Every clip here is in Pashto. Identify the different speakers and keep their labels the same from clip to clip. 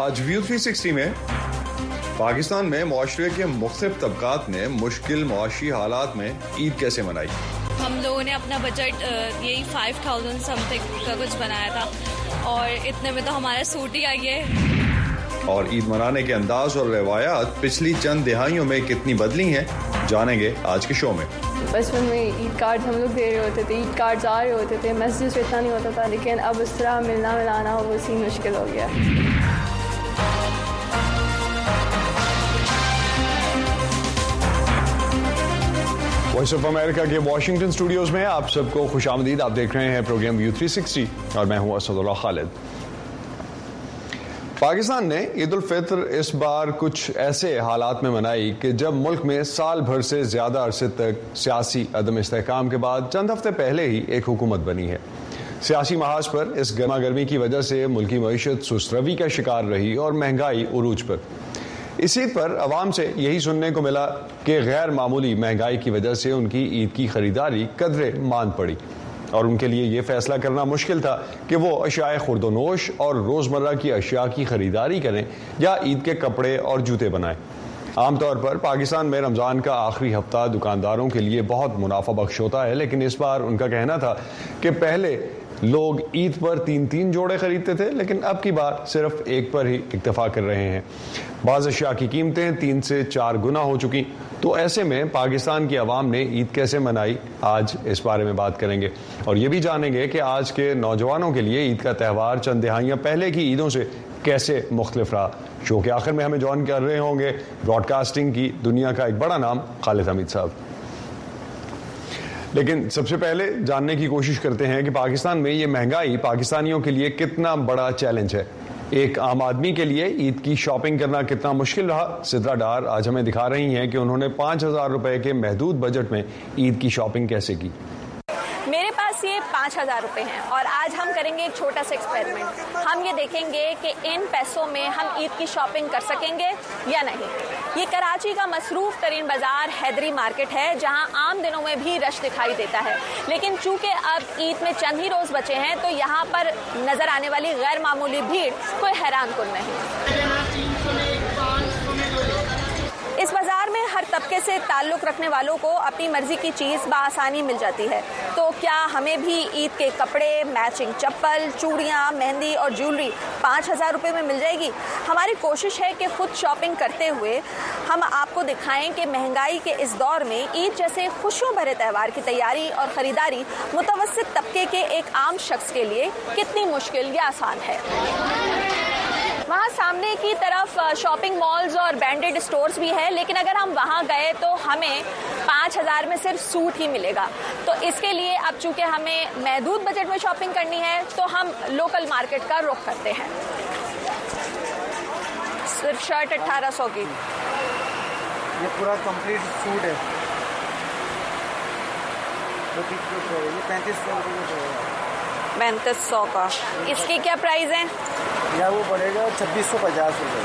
Speaker 1: آج व्यू 360 में पाकिस्तान में मुआशरे के मुख्तलिफ तबकात ने मुश्किल मुआशी हालात में ईद कैसे मनाई।
Speaker 2: हम लोगों ने अपना बजट यही 5000 समथिंग का कुछ बनाया था और इतने में तो हमारा सूट ही आई है।
Speaker 1: और ईद मनाने के अंदाज और रवायात पिछली चंद दिहाइयों में कितनी बदली हैं, जानेंगे आज के शो में।
Speaker 3: बचपन में ईद कार्ड हम लोग दे रहे होते थे, ईद कार्ड आ रहे होते थे, मैसेज इतना नहीं होता था, लेकिन अब उस तरह मिलना मिलाना वो सी मुश्किल हो गया।
Speaker 1: वॉइस ऑफ अमेरिका के वॉशिंगटन स्टूडियोज में आप सबको खुशामदीद। आप देख रहे हैं प्रोग्राम व्यू 360 और मैं हूं असदुल्लाह खालिद। पाकिस्तान ने ईद उल फित्र इस बार कुछ ऐसे हालात में मनाई कि जब मुल्क में साल भर से ज्यादा अरसे तक सियासी अदम इस्तेहकाम के बाद चंद हफ्ते पहले ही एक हुकूमत बनी है। सियासी महाज पर इस गर्मा गर्मी की वजह से मुल्की मईशत सुस्तरवी का शिकार रही और महंगाई उरूज पर। इसी पर अवाम से यही सुनने को मिला कि गैर मामूली महंगाई की वजह से उनकी ईद की खरीदारी कदरे मांद पड़ी और उनके लिए ये फैसला करना मुश्किल था कि वो अशियाए खुर्दोनोश और रोज़मर्रा की अशिया की खरीदारी करें या ईद के कपड़े और जूते बनाएं। आमतौर पर पाकिस्तान में रमज़ान का आखिरी हफ्ता दुकानदारों के लिए बहुत मुनाफा बख्श होता है, लेकिन इस बार उनका कहना था कि पहले लोग ईद पर 3-3 जोड़े खरीदते थे, लेकिन अब की बार सिर्फ एक पर ही इक्तफा कर रहे हैं। बाज़ अशिया की कीमतें 3 से 4 गुना हो चुकी। तो ऐसे में पाकिस्तान की आवाम ने ईद कैसे मनाई, आज इस बारे में बात करेंगे और ये भी जानेंगे कि आज के नौजवानों के लिए ईद का त्यौहार चंद दिहाइयाँ पहले की ईदों से कैसे मुख्तलिफ रहा। शो के आखिर में हमें जॉइन कर रहे होंगे ब्रॉडकास्टिंग की दुनिया का एक बड़ा नाम खालिद हमीद साहब। लेकिन सबसे पहले जानने की कोशिश करते हैं कि पाकिस्तान में ये महंगाई पाकिस्तानियों के लिए कितना बड़ा चैलेंज है। एक आम आदमी के लिए ईद की शॉपिंग करना कितना मुश्किल रहा। सिद्रा डार आज हमें दिखा रही हैं कि उन्होंने 5000 रुपए के महदूद बजट में ईद की शॉपिंग कैसे की।
Speaker 4: मेरे पास ये 5000 रुपए हैं और आज हम करेंगे एक छोटा सा एक्सपेरिमेंट। हम ये देखेंगे कि इन पैसों में हम ईद की शॉपिंग कर सकेंगे या नहीं। ये कराची का मसरूफ तरीन बाजार हैदरी मार्केट है, जहां आम दिनों में भी रश दिखाई देता है, लेकिन चूंकि अब ईद में चंद ही रोज बचे हैं तो यहाँ पर नजर आने वाली गैर मामूली भीड़ कोई हैरान कुन नहीं। इस बाजार में हर तबके से ताल्लुक रखने वालों को अपनी मर्जी की चीज बआसानी मिल जाती है। तो क्या हमें भी ईद के कपड़े, मैचिंग चप्पल, चूड़ियां, मेहंदी और ज्वेलरी 5000 रुपए में मिल जाएगी? हमारी कोशिश है कि खुद शॉपिंग करते हुए हम आपको दिखाएं कि महंगाई के इस दौर में ईद जैसे खुशियों भरे त्यौहार की तैयारी और खरीदारी मुतवस्सित तबके के एक आम शख्स के लिए कितनी मुश्किल या आसान है। वहाँ सामने की तरफ शॉपिंग मॉल्स और ब्रांडेड स्टोर्स भी है, लेकिन अगर हम वहाँ गए तो हमें 5000 में सिर्फ सूट ही मिलेगा। तो इसके लिए अब चूंकि हमें महदूद बजट में शॉपिंग करनी है तो हम लोकल मार्केट का रुख करते हैं। सिर्फ शर्ट 1800 की।
Speaker 5: ये पूरा कंप्लीट सूट है,
Speaker 4: 3500 का। इसकी क्या प्राइस है?
Speaker 5: या वो पड़ेगा 2650 रुपये।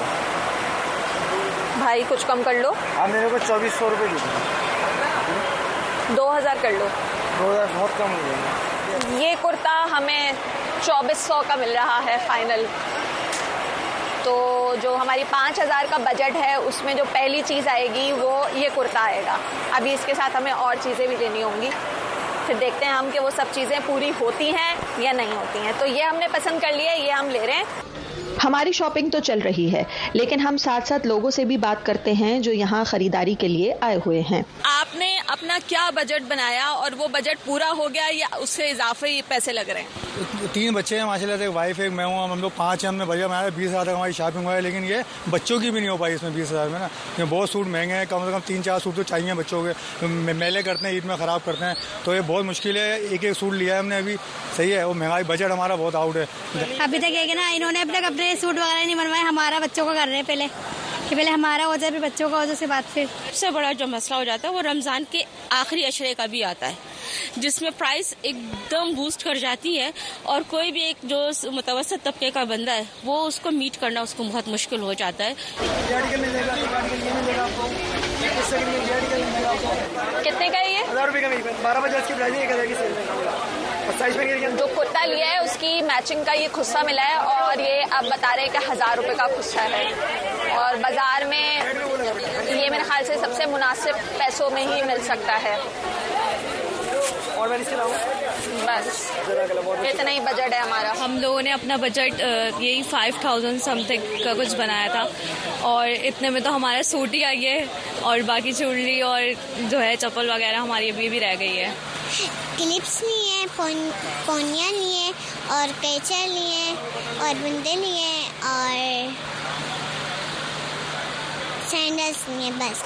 Speaker 4: भाई कुछ कम कर लो।
Speaker 5: आप मेरे को 2400 रुपये दीजिए।
Speaker 4: 2000 कर लो।
Speaker 5: 2000 बहुत कम हो जाएगा।
Speaker 4: ये कुर्ता हमें 2400 का मिल रहा है फाइनल। तो जो हमारी 5000 का बजट है उसमें जो पहली चीज आएगी वो ये कुर्ता आएगा। अभी इसके साथ हमें और चीजें भी लेनी होंगी, फिर देखते हैं हम कि वो सब चीजें पूरी होती हैं या नहीं होती हैं। तो ये हमने पसंद कर लिया है, ये हम ले रहे हैं।
Speaker 6: हमारी शॉपिंग तो चल रही है, लेकिन हम साथ साथ लोगों से भी बात करते हैं जो यहाँ खरीदारी के लिए आए हुए हैं।
Speaker 2: आपने अपना क्या बजट बनाया और वो बजट पूरा हो गया या उससे इजाफे पैसे लग रहे हैं?
Speaker 5: 3 बच्चे हैं माशाल्लाह से, एक वाइफ एक मैं हूँ, हम लोग 5 हैं। हमने बजट बनाया 20,000 तक हमारी शॉपिंग हुआ है, लेकिन ये बच्चों की भी नहीं हो पाई इसमें 20,000 में ना, क्योंकि बहुत सूट महंगे हैं। कम से कम 3-4 सूट तो चाहिए बच्चों के, मेले करते हैं ईद में ख़राब करते हैं, तो ये बहुत मुश्किल है। एक सूट लिया है हमने अभी, सही है, वो महंगाई बजट हमारा बहुत आउट है।
Speaker 7: अभी तक है ना, इन्होंने अब तक अपने सूट वगैरह नहीं बनवाए, हमारा बच्चों को कर रहे हैं पहले कि पहले हमारा हो जाए, फिर बच्चों का हो जाए, उसके बाद फिर।
Speaker 2: सबसे बड़ा जो मसला हो जाता है वो रमज़ान के आखिरी अशरे का भी आता है, जिसमें प्राइस एकदम बूस्ट कर जाती है और कोई भी एक जो मुतवस्सित तबके का बंदा है वो उसको मीट करना उसको बहुत मुश्किल हो जाता है।
Speaker 4: कितने का है ये?
Speaker 8: 1000 रुपये का 12 बजे इसकी प्राइस 1000 की सेल है।
Speaker 4: जो कुर्ता लिया है उसकी मैचिंग का ये खुस्सा मिला है और ये अब बता रहे हैं कि 1000 रुपये का खुस्सा है और बाजार में ये मेरे ख्याल से सबसे मुनासिब पैसों में ही मिल सकता है।
Speaker 8: और मैं इसके अलावा
Speaker 4: बस इतना ही बजट है हमारा।
Speaker 2: हम लोगों ने अपना बजट यही 5000 समथिंग का कुछ बनाया था और इतने में तो हमारा सूट ही आ गया है और बाकी ज्वेलरी और जो है चप्पल वगैरह हमारी अभी भी रह गई है।
Speaker 9: क्लिप्स लिए, पोनिया लिए और कैचर लिए और बुंदे लिए और सैंडल्स लिए बस।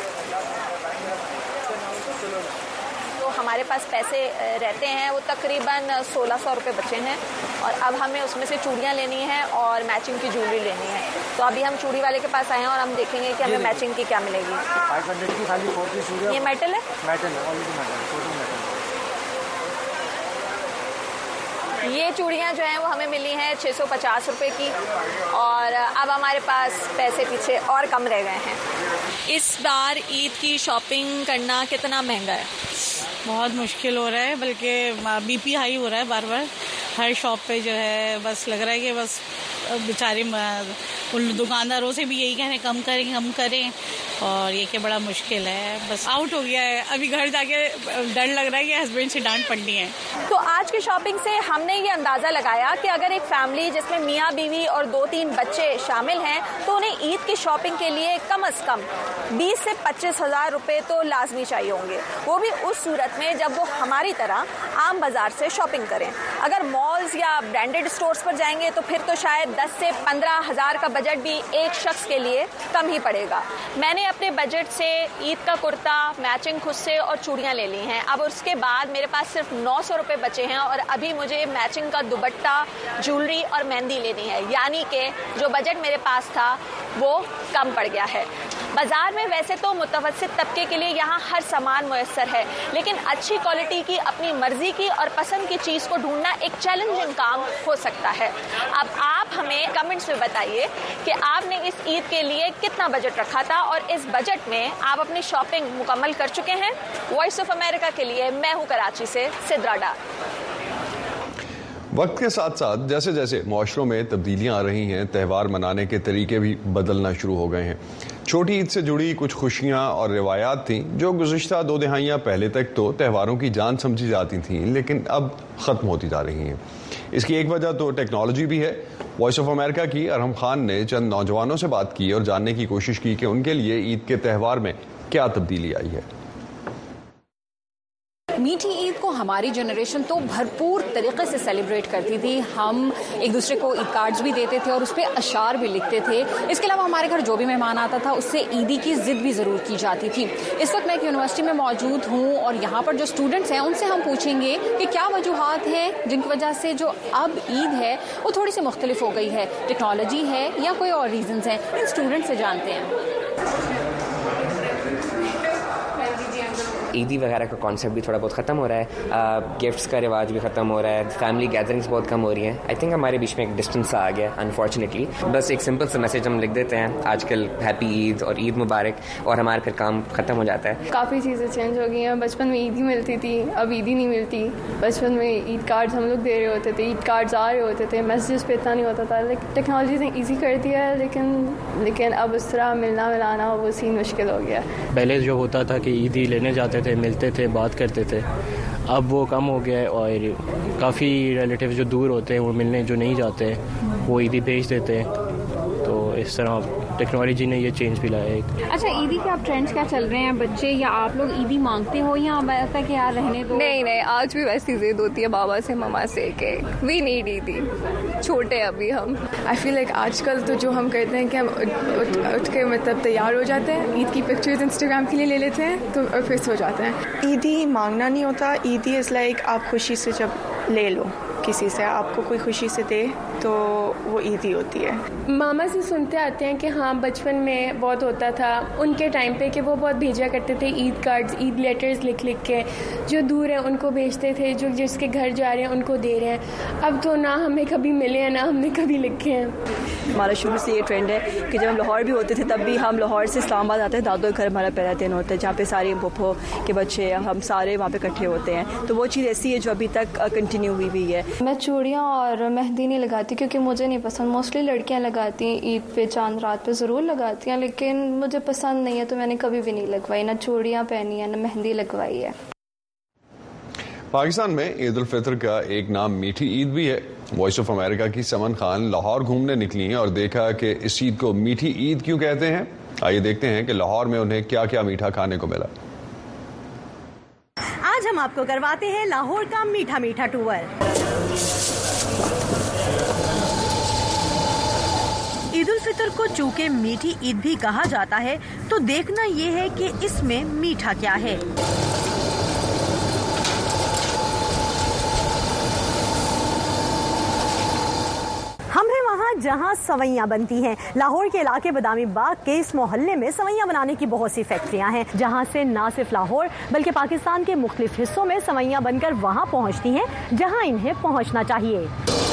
Speaker 4: तो हमारे पास पैसे रहते हैं वो तकरीबन 1600 रुपये बचे हैं और अब हमें उसमें से चूड़ियाँ लेनी है और मैचिंग की ज्वेलरी लेनी है। तो अभी हम चूड़ी वाले के पास आए हैं और हम देखेंगे कि हमें मैचिंग की क्या मिलेगी।
Speaker 8: 500 की खाली 4 पीस चूड़ियाँ।
Speaker 4: ये मेटल है?
Speaker 8: मेटल है, ऑलरेडी मेटल।
Speaker 4: ये चूड़ियाँ जो हैं वो हमें मिली हैं 650 रुपये की और अब हमारे पास पैसे पीछे और कम रह गए हैं।
Speaker 2: इस बार ईद की शॉपिंग करना कितना महंगा है?
Speaker 10: बहुत मुश्किल हो रहा है, बल्कि बीपी हाई हो रहा है बार बार हर शॉप पे जो है। बस लग रहा है कि बस बेचारे उन दुकानदारों से भी यही कहने कम करें और ये कि बड़ा मुश्किल है। बस आउट हो गया है, अभी घर जाके डर लग रहा है कि हस्बैंड से डांट पड़नी है।
Speaker 4: तो आज की शॉपिंग से हमने ये अंदाज़ा लगाया कि अगर एक फैमिली जिसमें मियाँ बीवी और 2-3 बच्चे शामिल हैं तो उन्हें ईद की शॉपिंग के लिए कम से कम 20 से 25 हज़ार रुपये तो लाजमी चाहिए होंगे, वो भी उस सूरत में जब वो हमारी तरह आम बाजार से शॉपिंग करें। अगर मॉल्स या ब्रांडेड स्टोर्स पर जाएंगे तो फिर तो शायद 10 से 15 हज़ार का बजट भी एक शख्स के लिए कम ही पड़ेगा। मैंने अपने बजट से ईद का कुर्ता, मैचिंग खुस्से और चूड़ियाँ ले ली हैं। अब उसके बाद मेरे पास सिर्फ 900 रुपये बचे हैं और अभी मुझे मैचिंग का दुपट्टा, ज्वेलरी और मेहंदी लेनी है, यानी कि जो बजट मेरे पास था वो कम पड़ गया है। बाजार में वैसे तो मुतवस्सित तबके के लिए यहाँ हर सामान मुयस्सर है, लेकिन अच्छी क्वालिटी की अपनी मर्जी की और पसंद की चीज़ को ढूंढना एक चैलेंजिंग काम हो सकता है। अब आप हमें कमेंट्स में बताइए कि आपने इस ईद के लिए कितना बजट रखा था और इस बजट में आप अपनी शॉपिंग मुकम्मल कर चुके हैं। वॉइस ऑफ अमेरिका के लिए मैं हूँ कराची से सिद्रा डार।
Speaker 1: वक्त के साथ साथ जैसे जैसे मुआशरों में तब्दीलियां आ रही हैं, त्यौहार मनाने के तरीके भी बदलना शुरू हो गए हैं। छोटी ईद से जुड़ी कुछ खुशियां और रिवायात थीं जो गुज़िश्ता 2 दहाइयां पहले तक तो त्यौहारों की जान समझी जाती थीं, लेकिन अब ख़त्म होती जा रही हैं। इसकी एक वजह तो टेक्नोलॉजी भी है। वॉइस ऑफ अमेरिका की अरहम खान ने चंद नौजवानों से बात की और जानने की कोशिश की कि उनके लिए ईद के त्यौहार में क्या तब्दीली आई है।
Speaker 11: मीठी ईद को हमारी जनरेशन तो भरपूर तरीके से सेलिब्रेट करती थी। हम एक दूसरे को ईद कार्ड्स भी देते थे और उस पर अशार भी लिखते थे। इसके अलावा हमारे घर जो भी मेहमान आता था उससे ईदी की जिद भी ज़रूर की जाती थी। इस वक्त मैं एक यूनिवर्सिटी में मौजूद हूँ और यहाँ पर जो स्टूडेंट्स हैं उनसे हम पूछेंगे कि क्या वजूहात हैं जिनकी वजह से जो अब ईद है वो थोड़ी सी मुख्तलिफ हो गई है। टेक्नोलॉजी है या कोई और रीजंस हैं, इन स्टूडेंट से जानते हैं।
Speaker 12: ईदी वगैरह का कॉन्सेप्ट भी थोड़ा बहुत ख़त्म हो रहा है, गिफ्ट्स का रिवाज भी ख़त्म हो रहा है, फैमिली गैदरिंग्स बहुत कम हो रही हैं। आई थिंक हमारे बीच में एक डिस्टेंस आ गया अनफॉर्चुनेटली। बस एक सिंपल सा मैसेज हम लिख देते हैं आजकल, हैप्पी ईद और ईद मुबारक, और हमारा फिर काम ख़त्म हो जाता है।
Speaker 3: काफ़ी चीज़ें चेंज हो गई हैं। बचपन में ईद ही मिलती थी, अब ईद ही नहीं मिलती। बचपन में ईद कार्ड्स हम लोग दे रहे होते थे, ईद कार्ड्स आ रहे होते थे, मैसेजेस पे इतना नहीं होता था। टेक्नोलॉजी ने ईजी कर दिया है, लेकिन अब उस तरह मिलना मिलाना वो सीन मुश्किल हो गया।
Speaker 13: पहले जो होता था कि ईद ही लेने जाते थे, मिलते थे, बात करते थे, अब वो कम हो गया है और काफ़ी रिलेटिव जो दूर होते हैं वो मिलने जो नहीं जाते वो ईदी भेज देते हैं। तो इस तरह टेक्नोलॉजी ने ये चेंज भी लाया है।
Speaker 11: अच्छा, ईदी के आप ट्रेंड्स क्या चल रहे हैं? बच्चे या आप लोग ईदी मांगते हो या वैसा कि यार रहने दो?
Speaker 3: नहीं, आज भी वैसी जिद होती है बाबा से मम्मा से कि वी नीड ईदी, छोटे अभी हम। आई फील लाइक आजकल तो जो हम करते हैं कि हम उठ के मतलब तैयार हो जाते हैं, ईद की पिक्चर्स इंस्टाग्राम के लिए ले लेते हैं तो और फिर सो जाते हैं।
Speaker 14: ईदी मांगना नहीं होता, ईदी इज़ लाइक आप खुशी से जब ले लो किसी से, आपको कोई खुशी से दे تو وہ عید ہی ہوتی ہے.
Speaker 3: ماما سے سنتے آتے ہیں کہ ہاں بچپن میں بہت ہوتا تھا ان کے ٹائم پہ کہ وہ بہت بھیجا کرتے تھے عید کارڈز, عید لیٹرز لکھ کے, جو دور ہیں ان کو بھیجتے تھے, جو جس کے گھر جا رہے ہیں ان کو دے رہے ہیں. اب تو نہ ہمیں کبھی ملے ہیں نہ ہم نے کبھی لکھے ہیں.
Speaker 15: ہمارا شروع سے یہ ٹرینڈ ہے کہ جب ہم لاہور بھی ہوتے تھے تب بھی ہم لاہور سے اسلام آباد آتے ہیں. دادو کے گھر ہمارا پہلا دن ہوتا ہے جہاں پہ سارے پھوپھو کے بچے ہم سارے وہاں پہ اکٹھے ہوتے ہیں. تو وہ چیز ایسی ہے جو ابھی تک کنٹینیو ہوئی ہے.
Speaker 3: میں چوڑیاں اور مہندی نہیں لگاتی کیونکہ مجھے نہیں پسند. موسٹلی لڑکیاں لگاتی ہیں عید پہ, چاند رات پہ ضرور لگاتی ہیں, لیکن مجھے پسند نہیں ہے تو میں نے کبھی بھی نہیں لگوائی, نہ چوڑیاں پہنی ہیں نہ مہندی لگوائی ہے.
Speaker 1: پاکستان میں عید الفطر کا ایک نام میٹھی عید بھی ہے. وائس آف امریکہ کی سمن خان لاہور گھومنے نکلی ہیں اور دیکھا کہ اس عید کو میٹھی عید کیوں کہتے ہیں. آئیے دیکھتے ہیں کہ لاہور میں انہیں کیا کیا میٹھا کھانے کو ملا.
Speaker 16: آج ہم آپ کو کرواتے ہیں لاہور کا میٹھا میٹھا ٹور. عید الفطر کو چونکہ میٹھی عید بھی کہا جاتا ہے تو دیکھنا یہ ہے کہ اس میں میٹھا کیا ہے. ہم ہیں وہاں جہاں سوئیاں بنتی ہیں. لاہور کے علاقے بادامی باغ کے اس محلے میں سوئیاں بنانے کی بہت سی فیکٹریاں ہیں جہاں سے نہ صرف لاہور بلکہ پاکستان کے مختلف حصوں میں سوئیاں بن کر وہاں پہنچتی ہیں جہاں انہیں پہنچنا چاہیے.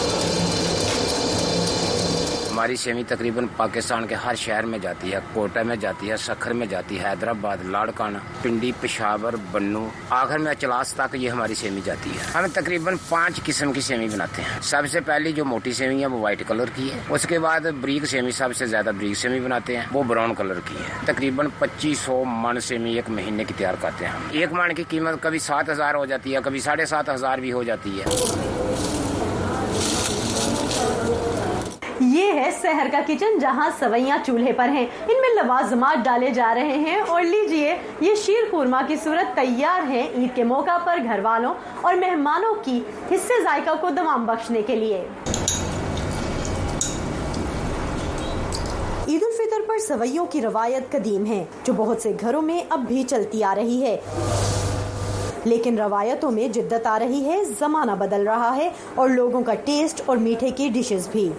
Speaker 17: ہماری سیوی تقریباً پاکستان کے ہر شہر میں جاتی ہے. کوٹا میں جاتی ہے, سکھر میں جاتی ہے, حیدرآباد, لاڑکانہ, پنڈی, پشاور, بنو, آخر میں اچلاس تک یہ ہماری سیوی جاتی ہے. ہم تقریباً 5 قسم کی سیوی بناتے ہیں. سب سے پہلی جو موٹی سیوی ہے وہ وائٹ کلر کی ہے. اس کے بعد بریک سیوی, سب سے زیادہ بریک سیوی بناتے ہیں, وہ براؤن کلر کی ہے. تقریباً 2500 من سیوی ایک مہینے کی تیار کرتے ہیں. ایک من کی قیمت کبھی 7000 ہو جاتی ہے, کبھی 7500 بھی ہو جاتی ہے.
Speaker 16: یہ ہے شہر کا کچن جہاں سوئیاں چولہے پر ہیں. ان میں لوازمات ڈالے جا رہے ہیں اور لیجئے یہ شیر خورما کی صورت تیار ہے عید کے موقع پر گھر والوں اور مہمانوں کی حصے ذائقہ کو دوام بخشنے کے لیے. عید الفطر پر سوئیوں کی روایت قدیم ہے جو بہت سے گھروں میں اب بھی چلتی آ رہی ہے, لیکن روایتوں میں جدت آ رہی ہے. زمانہ بدل رہا ہے اور لوگوں کا ٹیسٹ اور میٹھے کی ڈشز بھی.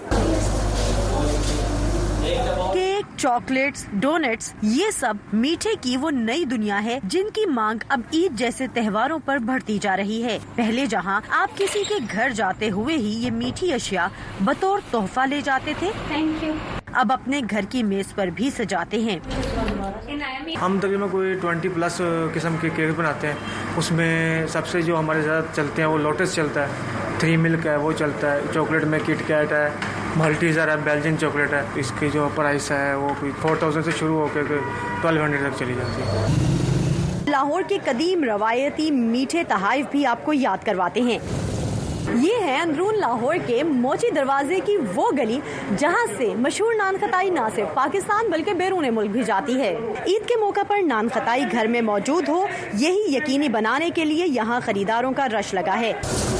Speaker 16: کیک, چاکلیٹس, ڈونٹس, یہ سب میٹھے کی وہ نئی دنیا ہے جن کی مانگ اب عید جیسے تہواروں پر بڑھتی جا رہی ہے. پہلے جہاں آپ کسی کے گھر جاتے ہوئے ہی یہ میٹھی اشیاء بطور تحفہ لے جاتے تھے, اب اپنے گھر کی میز پر بھی سجاتے ہیں.
Speaker 8: ہم تقریباً کوئی 20+ قسم کے کیک بناتے ہیں. اس میں سب سے جو ہمارے زیادہ چلتے ہیں وہ لوٹس چلتا ہے, 3 ملک ہے وہ چلتا ہے, چاکلیٹ میں کٹ کیٹ ہے, ملٹیزر ہے, بیلجین چاکلیٹ ہے. اس کی جو پرائس ہے وہ کوئی 4000 سے شروع ہو کے 1200 تک چلی جاتی ہے.
Speaker 16: لاہور کے قدیم روایتی میٹھے تحائف بھی آپ کو یاد کرواتے ہیں. یہ ہے اندرون لاہور کے موچی دروازے کی وہ گلی جہاں سے مشہور نان خطائی نہ صرف پاکستان بلکہ بیرون ملک بھی جاتی ہے. عید کے موقع پر نان خطائی گھر میں موجود ہو یہی یقینی بنانے کے لیے یہاں خریداروں کا رش لگا ہے.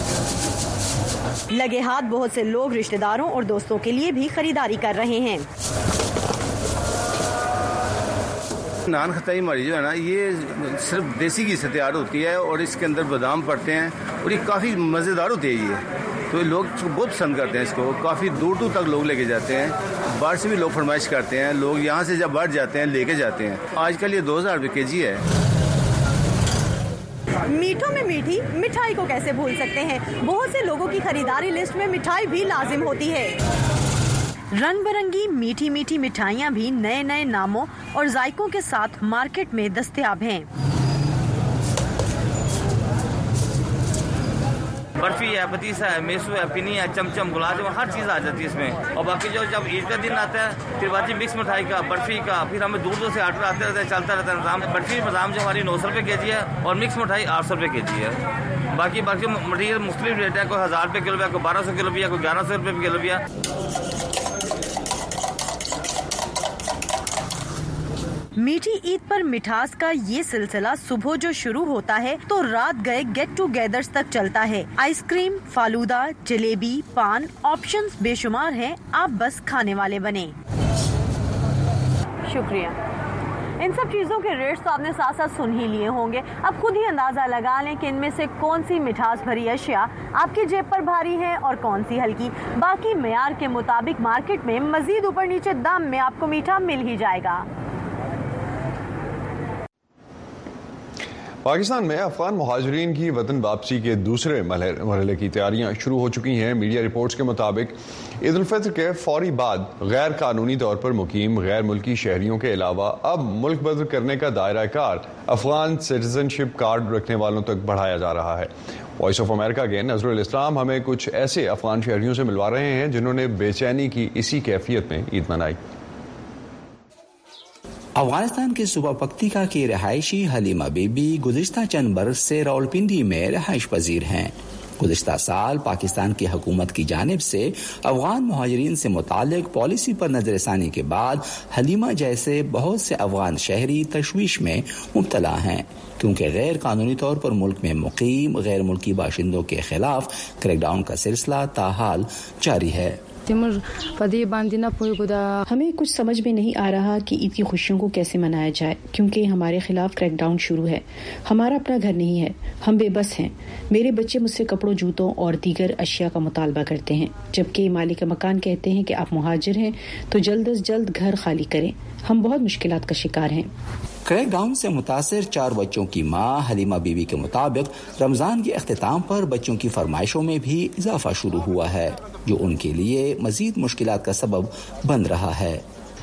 Speaker 16: لگے ہاتھ بہت سے لوگ رشتہ داروں اور دوستوں کے لیے بھی خریداری کر رہے ہیں.
Speaker 18: نان خطائی ہماری جو ہے نا یہ صرف دیسی گھی سے تیار ہوتی ہے اور اس کے اندر بادام پڑتے ہیں اور یہ کافی مزیدار ہوتی ہے. یہ تو لوگ بہت پسند کرتے ہیں اس کو, کافی دور دور تک لوگ لے کے جاتے ہیں. باہر سے بھی لوگ فرمائش کرتے ہیں, لوگ یہاں سے جب باہر جاتے ہیں لے کے جاتے ہیں. آج کل یہ 2000 روپے kg ہے.
Speaker 16: میٹھوں میں میٹھی مٹھائی کو کیسے بھول سکتے ہیں. بہت سے لوگوں کی خریداری لسٹ میں مٹھائی بھی لازم ہوتی ہے. رنگ برنگی میٹھی میٹھی مٹھائیاں بھی نئے نئے ناموں اور ذائقوں کے ساتھ مارکیٹ میں دستیاب ہیں.
Speaker 19: برفی ہے, پتیسا ہے, میسو ہے, پینی ہے, چمچم, گلاب جامن, ہر چیز آ جاتی ہے اس میں. اور باقی جو جب عید کا دن آتا ہے پھر باقی مکس مٹھائی کا, برفی کا, پھر ہمیں دور دور سے آرڈر آتے رہتے ہیں, چلتا رہتا ہے نظام. برفی بادام جو ہماری 900 روپے kg ہے اور مکس مٹھائی 800 روپے kg ہے. باقی مٹیریل مختلف ریٹ ہے, کوئی 1000 روپے کلو بھی ہے, کوئی 1200 کلو بھی ہے, کوئی 1100 روپے کلو بھی ہے.
Speaker 16: میٹھی عید پر مٹھاس کا یہ سلسلہ صبح جو شروع ہوتا ہے تو رات گئے گیٹ ٹو گیدرز تک چلتا ہے. آئس کریم, فالودہ, جلیبی, پان, آپشنز بے شمار ہیں, آپ بس کھانے والے بنیں. شکریہ. ان سب چیزوں کے ریٹس تو آپ نے ساتھ ساتھ سن ہی لیے ہوں گے. اب خود ہی اندازہ لگا لیں کہ ان میں سے کون سی مٹھاس بھری اشیاء آپ کی جیب پر بھاری ہے اور کون سی ہلکی. باقی معیار کے مطابق مارکیٹ میں مزید اوپر نیچے دام میں آپ کو میٹھا مل ہی جائے گا.
Speaker 1: پاکستان میں افغان مہاجرین کی وطن واپسی کے دوسرے مرحلے کی تیاریاں شروع ہو چکی ہیں. میڈیا رپورٹس کے مطابق عید الفطر کے فوری بعد غیر قانونی طور پر مقیم غیر ملکی شہریوں کے علاوہ اب ملک بدر کرنے کا دائرہ کار افغان سٹیزن شپ کارڈ رکھنے والوں تک بڑھایا جا رہا ہے. وائس آف امریکہ کے نظرالاسلام ہمیں کچھ ایسے افغان شہریوں سے ملوا رہے ہیں جنہوں نے بے چینی کی اسی کیفیت میں عید منائی.
Speaker 20: افغانستان کے صوبہ پکتیکا کی رہائشی حلیمہ بی بی گزشتہ چند برس سے راولپنڈی میں رہائش پذیر ہیں. گزشتہ سال پاکستان کی حکومت کی جانب سے افغان مہاجرین سے متعلق پالیسی پر نظر ثانی کے بعد حلیمہ جیسے بہت سے افغان شہری تشویش میں مبتلا ہیں، کیونکہ غیر قانونی طور پر ملک میں مقیم غیر ملکی باشندوں کے خلاف کریک ڈاؤن کا سلسلہ تاحال جاری ہے.
Speaker 21: ہمیں کچھ سمجھ میں نہیں آ رہا کہ عید کی خوشیوں کو کیسے منایا جائے، کیونکہ ہمارے خلاف کریک ڈاؤن شروع ہے. ہمارا اپنا گھر نہیں ہے، ہم بے بس ہیں. میرے بچے مجھ سے کپڑوں، جوتوں اور دیگر اشیاء کا مطالبہ کرتے ہیں، جبکہ مالک مکان کہتے ہیں کہ آپ مہاجر ہیں تو جلد از جلد گھر خالی کریں. ہم بہت مشکلات کا شکار ہیں.
Speaker 20: کریک ڈاؤن سے متاثر 4 بچوں کی ماں حلیمہ بی بی کے مطابق رمضان کے اختتام پر بچوں کی فرمائشوں میں بھی اضافہ شروع ہوا ہے، جو ان کے لیے مزید مشکلات کا سبب بن رہا ہے.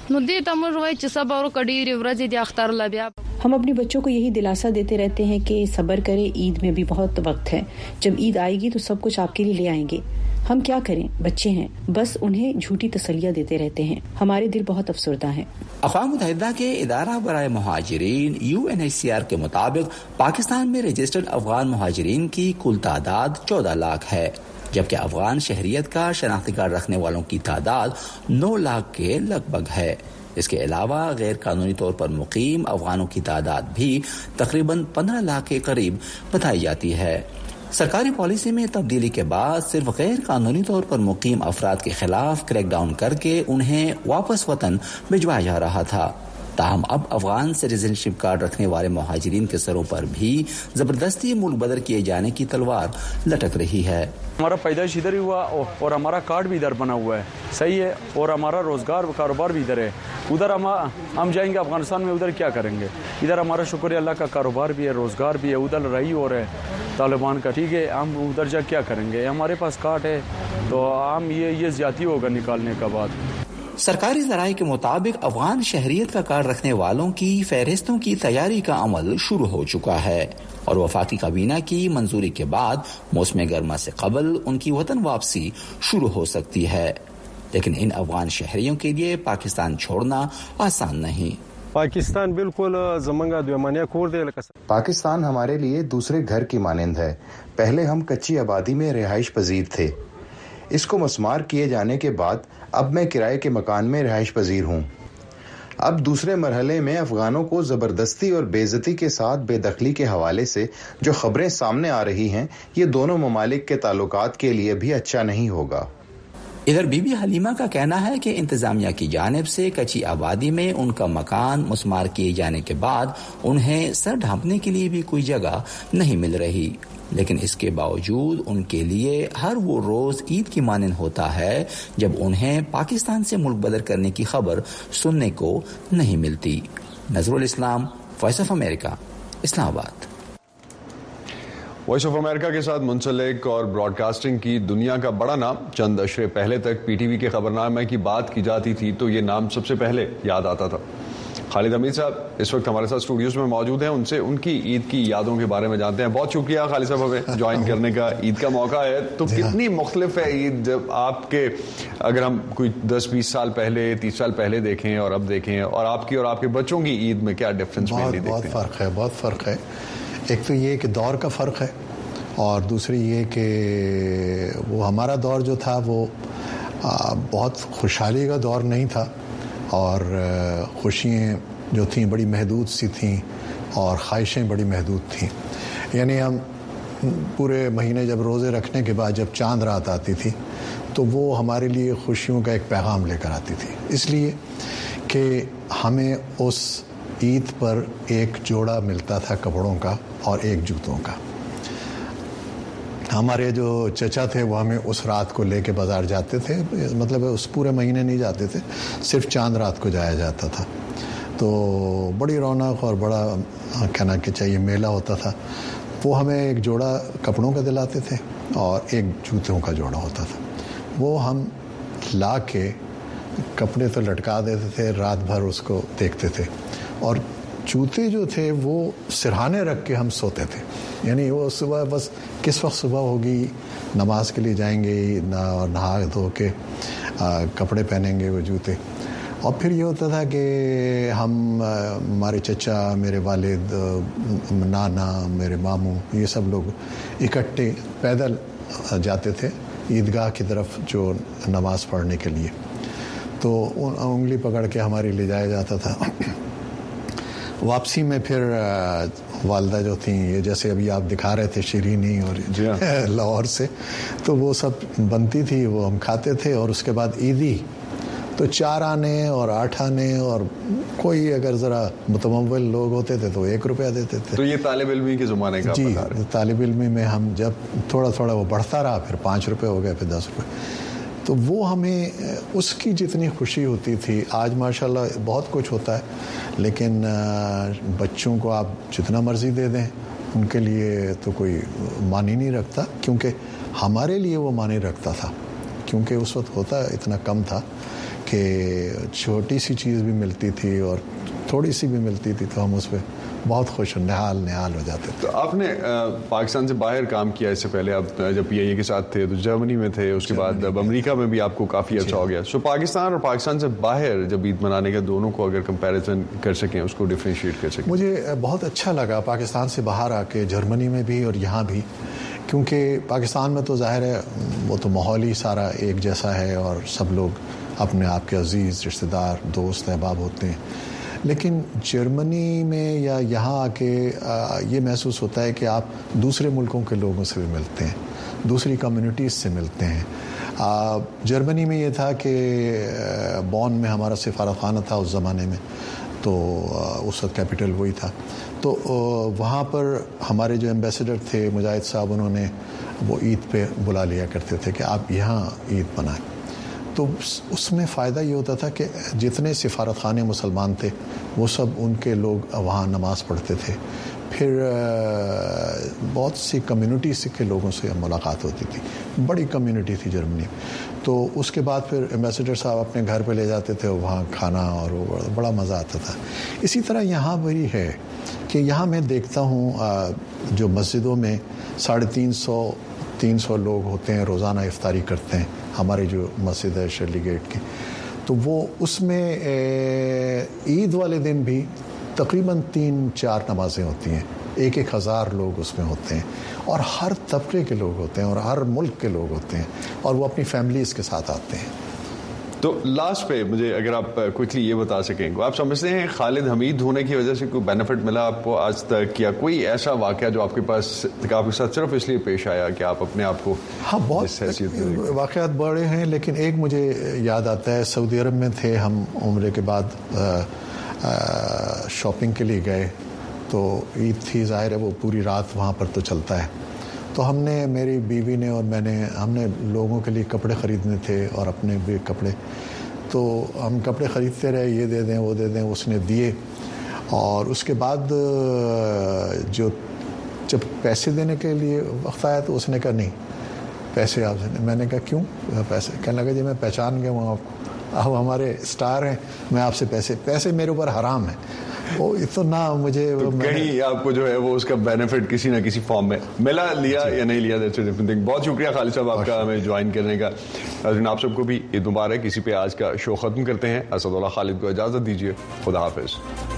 Speaker 21: ہم اپنے بچوں کو یہی دلاسا دیتے رہتے ہیں کہ صبر کرے، عید میں بھی بہت وقت ہے، جب عید آئے گی تو سب کچھ آپ کے لیے لے آئیں گے. ہم کیا کریں، بچے ہیں، بس انہیں جھوٹی تسلیاں دیتے رہتے ہیں. ہمارے دل بہت افسردہ ہیں.
Speaker 20: اقوام متحدہ کے ادارہ برائے مہاجرین UNHCR کے مطابق پاکستان میں رجسٹرڈ افغان مہاجرین کی کل تعداد 14 لاکھ ہے، جبکہ افغان شہریت کا شناختی کارڈ رکھنے والوں کی تعداد 9 لاکھ کے لگ بھگ ہے. اس کے علاوہ غیر قانونی طور پر مقیم افغانوں کی تعداد بھی تقریباً 15 لاکھ کے قریب بتائی جاتی ہے. سرکاری پالیسی میں تبدیلی کے بعد صرف غیر قانونی طور پر مقیم افراد کے خلاف کریک ڈاؤن کر کے انہیں واپس وطن بھجوایا جا رہا تھا. تاہم اب افغان سٹیزن شپ کارڈ رکھنے والے مہاجرین کے سروں پر بھی زبردستی ملک بدر کیے جانے کی تلوار لٹک رہی ہے.
Speaker 22: ہمارا پیدائش ادھر ہی ہوا اور ہمارا کارڈ بھی ادھر بنا ہوا ہے، صحیح ہے، اور ہمارا روزگار کاروبار بھی ادھر ہے. ادھر ہم جائیں گے افغانستان میں، ادھر کیا کریں گے؟ ادھر ہمارا شکر اللہ کا کاروبار بھی ہے، روزگار بھی ہے، ادھر لڑائی ہو رہا ہے طالبان کا، ٹھیک ہے، ہم ادھر جا کیا کریں گے؟ ہمارے پاس کارڈ ہے تو ہم یہ زیادتی ہوگا نکالنے کا بعد.
Speaker 20: سرکاری ذرائع کے مطابق افغان شہریت کا کارڈ رکھنے والوں کی فہرستوں کی تیاری کا عمل شروع ہو چکا ہے اور وفاقی کابینہ کی منظوری کے بعد موسم گرما سے قبل ان کی وطن واپسی شروع ہو سکتی ہے. لیکن ان افغان شہریوں کے لیے پاکستان چھوڑنا آسان نہیں.
Speaker 23: پاکستان بالکل زمانگا دومانیہ کور دے.
Speaker 24: پاکستان ہمارے لیے دوسرے گھر کی مانند ہے. پہلے ہم کچی آبادی میں رہائش پذیر تھے، اس کو مسمار کیے جانے کے بعد اب میں کرائے کے مکان میں رہائش پذیر ہوں. اب دوسرے مرحلے میں افغانوں کو زبردستی اور بے عزتی کے ساتھ بے دخلی کے حوالے سے جو خبریں سامنے آ رہی ہیں، یہ دونوں ممالک کے تعلقات کے لیے بھی اچھا نہیں ہوگا.
Speaker 20: ادھر بی بی حلیمہ کا کہنا ہے کہ انتظامیہ کی جانب سے کچی آبادی میں ان کا مکان مسمار کیے جانے کے بعد انہیں سر ڈھانپنے کے لیے بھی کوئی جگہ نہیں مل رہی، لیکن اس کے باوجود ان کے لیے ہر وہ روز عید کی مانند ہوتا ہے جب انہیں پاکستان سے ملک بدر کرنے کی خبر سننے کو نہیں ملتی. نظرالاسلام، وائس آف امریکہ، اسلام آباد.
Speaker 1: وائس آف امریکہ کے ساتھ منسلک اور براڈ کاسٹنگ کی دنیا کا بڑا نام. چند اشرے پہلے تک پی ٹی وی کے خبرنامے کی بات کی جاتی تھی تو یہ نام سب سے پہلے یاد آتا تھا. خالد حمید صاحب اس وقت ہمارے ساتھ اسٹوڈیوز میں موجود ہیں، ان سے ان کی عید کی یادوں کے بارے میں جانتے ہیں. بہت شکریہ خالد صاحب ہمیں جوائن کرنے کا. عید کا موقع ہے تو کتنی مختلف ہے عید جب آپ کے، اگر ہم کوئی 10-20 سال پہلے 30 سال پہلے دیکھیں اور اب دیکھیں، اور آپ کی اور آپ کے بچوں کی عید میں کیا ڈفرینس دیکھتے ہیں؟
Speaker 25: بہت فرق ہے. ایک تو یہ کہ دور کا فرق ہے، اور دوسری یہ کہ وہ ہمارا دور جو تھا وہ بہت خوشحالی کا دور نہیں تھا، اور خوشیاں جو تھیں بڑی محدود سی تھیں اور خواہشیں بڑی محدود تھیں. یعنی ہم پورے مہینے جب روزے رکھنے کے بعد جب چاند رات آتی تھی تو وہ ہمارے لیے خوشیوں کا ایک پیغام لے کر آتی تھی، اس لیے کہ ہمیں اس عید پر ایک جوڑا ملتا تھا کپڑوں کا اور ایک جوتوں کا. ہمارے جو چچا تھے وہ ہمیں اس رات کو لے کے بازار جاتے تھے, مطلب اس پورے مہینے نہیں جاتے تھے, صرف چاند رات کو جایا جاتا تھا. تو بڑی رونق اور بڑا کہنا کہ چاہیے میلہ ہوتا تھا. وہ ہمیں ایک جوڑا کپڑوں کا دلاتے تھے اور ایک جوتوں کا جوڑا ہوتا تھا. وہ ہم لا کے کپڑے تو لٹکا دیتے تھے, رات بھر اس کو دیکھتے تھے, اور جوتے جو تھے وہ سرہانے رکھ کے ہم سوتے تھے. یعنی وہ صبح بس کس وقت صبح ہوگی, نماز کے لیے جائیں گے, نہا دھو کے کپڑے پہنیں گے وہ جوتے. اور پھر یہ ہوتا تھا کہ ہم, ہمارے چچا, میرے والد, نانا, میرے ماموں, یہ سب لوگ اکٹھے پیدل جاتے تھے عیدگاہ کی طرف جو نماز پڑھنے کے لیے. تو انگلی پکڑ کے ہماری لے جایا جاتا تھا. واپسی میں پھر والدہ جو تھیں, یہ جیسے ابھی آپ دکھا رہے تھے شیرینی اور لاہور سے, تو وہ سب بنتی تھی, وہ ہم کھاتے تھے. اور اس کے بعد عیدی تو 4 آنے اور 8 آنے, اور کوئی اگر ذرا متمول لوگ ہوتے تھے تو 1 روپیہ دیتے تھے.
Speaker 1: تو یہ طالب علمی کے زمانے کا؟
Speaker 25: جی, طالب علمی میں ہم جب تھوڑا تھوڑا وہ بڑھتا رہا, پھر 5 روپے ہو گئے, پھر 10 روپے. تو وہ ہمیں اس کی جتنی خوشی ہوتی تھی, آج ماشاءاللہ بہت کچھ ہوتا ہے, لیکن بچوں کو آپ جتنا مرضی دے دیں ان کے لیے تو کوئی معنی نہیں رکھتا, کیونکہ ہمارے لیے وہ معنی رکھتا تھا, کیونکہ اس وقت ہوتا اتنا کم تھا کہ چھوٹی سی چیز بھی ملتی تھی اور تھوڑی سی بھی ملتی تھی تو ہم اس پہ بہت خوش نہال ہو جاتے.
Speaker 1: تو آپ نے پاکستان سے باہر کام کیا اس سے پہلے, آپ جب پی آئی اے کے ساتھ تھے تو جرمنی میں تھے, اس کے بعد اب امریکہ میں بھی آپ کو کافی عرصہ ہو گیا. سو پاکستان اور پاکستان سے باہر جب عید منانے کا, دونوں کو اگر کمپیریزن کر سکیں, اس کو ڈفرینشیٹ کر سکیں.
Speaker 25: مجھے بہت اچھا لگا پاکستان سے باہر آ کے, جرمنی میں بھی اور یہاں بھی, کیونکہ پاکستان میں تو ظاہر ہے وہ تو ماحول ہی سارا ایک جیسا ہے اور سب لوگ اپنے آپ کے عزیز, رشتہ دار, دوست, احباب ہوتے ہیں. لیکن جرمنی میں یا یہاں آ کے یہ محسوس ہوتا ہے کہ آپ دوسرے ملکوں کے لوگوں سے بھی ملتے ہیں, دوسری کمیونٹیز سے ملتے ہیں. جرمنی میں یہ تھا کہ بون میں ہمارا سفارت خانہ تھا اس زمانے میں, تو اس وقت کیپٹل وہی تھا. تو وہاں پر ہمارے جو ایمبیسڈر تھے مجاہد صاحب, انہوں نے وہ عید پہ بلا لیا کرتے تھے کہ آپ یہاں عید منائیں. تو اس میں فائدہ یہ ہوتا تھا کہ جتنے سفارت خانے مسلمان تھے وہ سب ان کے لوگ وہاں نماز پڑھتے تھے. پھر بہت سی کمیونٹی کے لوگوں سے ملاقات ہوتی تھی, بڑی کمیونٹی تھی جرمنی. تو اس کے بعد پھر ایمبیسڈر صاحب اپنے گھر پہ لے جاتے تھے, وہاں کھانا, اور وہ بڑا مزہ آتا تھا. اسی طرح یہاں بھی ہے کہ یہاں میں دیکھتا ہوں جو مسجدوں میں 350 لوگ ہوتے ہیں, روزانہ افطاری کرتے ہیں. ہماری جو مسجد ہے شرلی گیٹ کی, تو وہ اس میں عید والے دن بھی تقریباً 3-4 نمازیں ہوتی ہیں. 1,000 لوگ اس میں ہوتے ہیں, اور ہر طبقے کے لوگ ہوتے ہیں اور ہر ملک کے لوگ ہوتے ہیں, اور وہ اپنی فیملیز کے ساتھ آتے ہیں.
Speaker 1: تو لاسٹ پہ مجھے اگر آپ کوئکلی یہ بتا سکیں, آپ سمجھتے ہیں خالد حمید ہونے کی وجہ سے کوئی بینیفٹ ملا آپ کو آج تک, یا کوئی ایسا واقعہ جو آپ کے ساتھ صرف اس لیے پیش آیا کہ آپ اپنے آپ کو؟
Speaker 25: ہاں, بہت واقعات بڑے ہیں, لیکن ایک مجھے یاد آتا ہے. سعودی عرب میں تھے ہم, عمرے کے بعد شاپنگ کے لیے گئے, تو عید تھی, ظاہر ہے وہ پوری رات وہاں پر تو چلتا ہے. تو ہم نے, میری بیوی نے اور میں نے, ہم نے لوگوں کے لیے کپڑے خریدنے تھے اور اپنے بھی کپڑے, تو ہم کپڑے خریدتے رہے, یہ دے دیں وہ دے دیں, اس نے دیے. اور اس کے بعد جب پیسے دینے کے لیے وقت آیا تو اس نے کہا نہیں پیسے آپ سے. میں نے کہا کیوں پیسے؟ کہنے لگا جی میں پہچان گیا ہوں آپ ہمارے اسٹار ہیں, میں آپ سے پیسے میرے اوپر حرام ہیں. وہ اتنا مجھے
Speaker 1: کہیں آپ کو جو ہے وہ اس کا بینیفٹ کسی نہ کسی فارم میں ملا, لیا یا نہیں لیا, دیٹس اے ڈفرنٹ تھنگ. بہت شکریہ خالد صاحب آپ کا ہمیں جوائن کرنے کا. آپ سب کو بھی عید مبارک. اسی پہ آج کا شو ختم کرتے ہیں. اسد اللہ خالد کو اجازت دیجیے, خدا حافظ.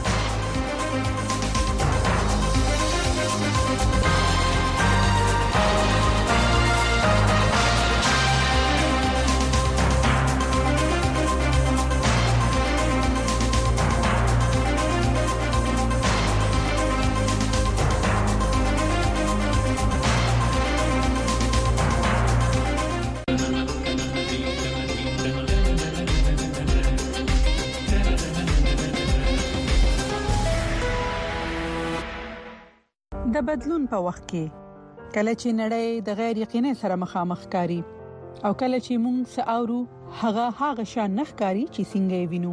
Speaker 2: د بدلون په وخت کې کله چې نړۍ د غیر یقیني سره مخامخ کاری او کله چې موږ ساورو هغه شان نخکاری چې څنګه وینو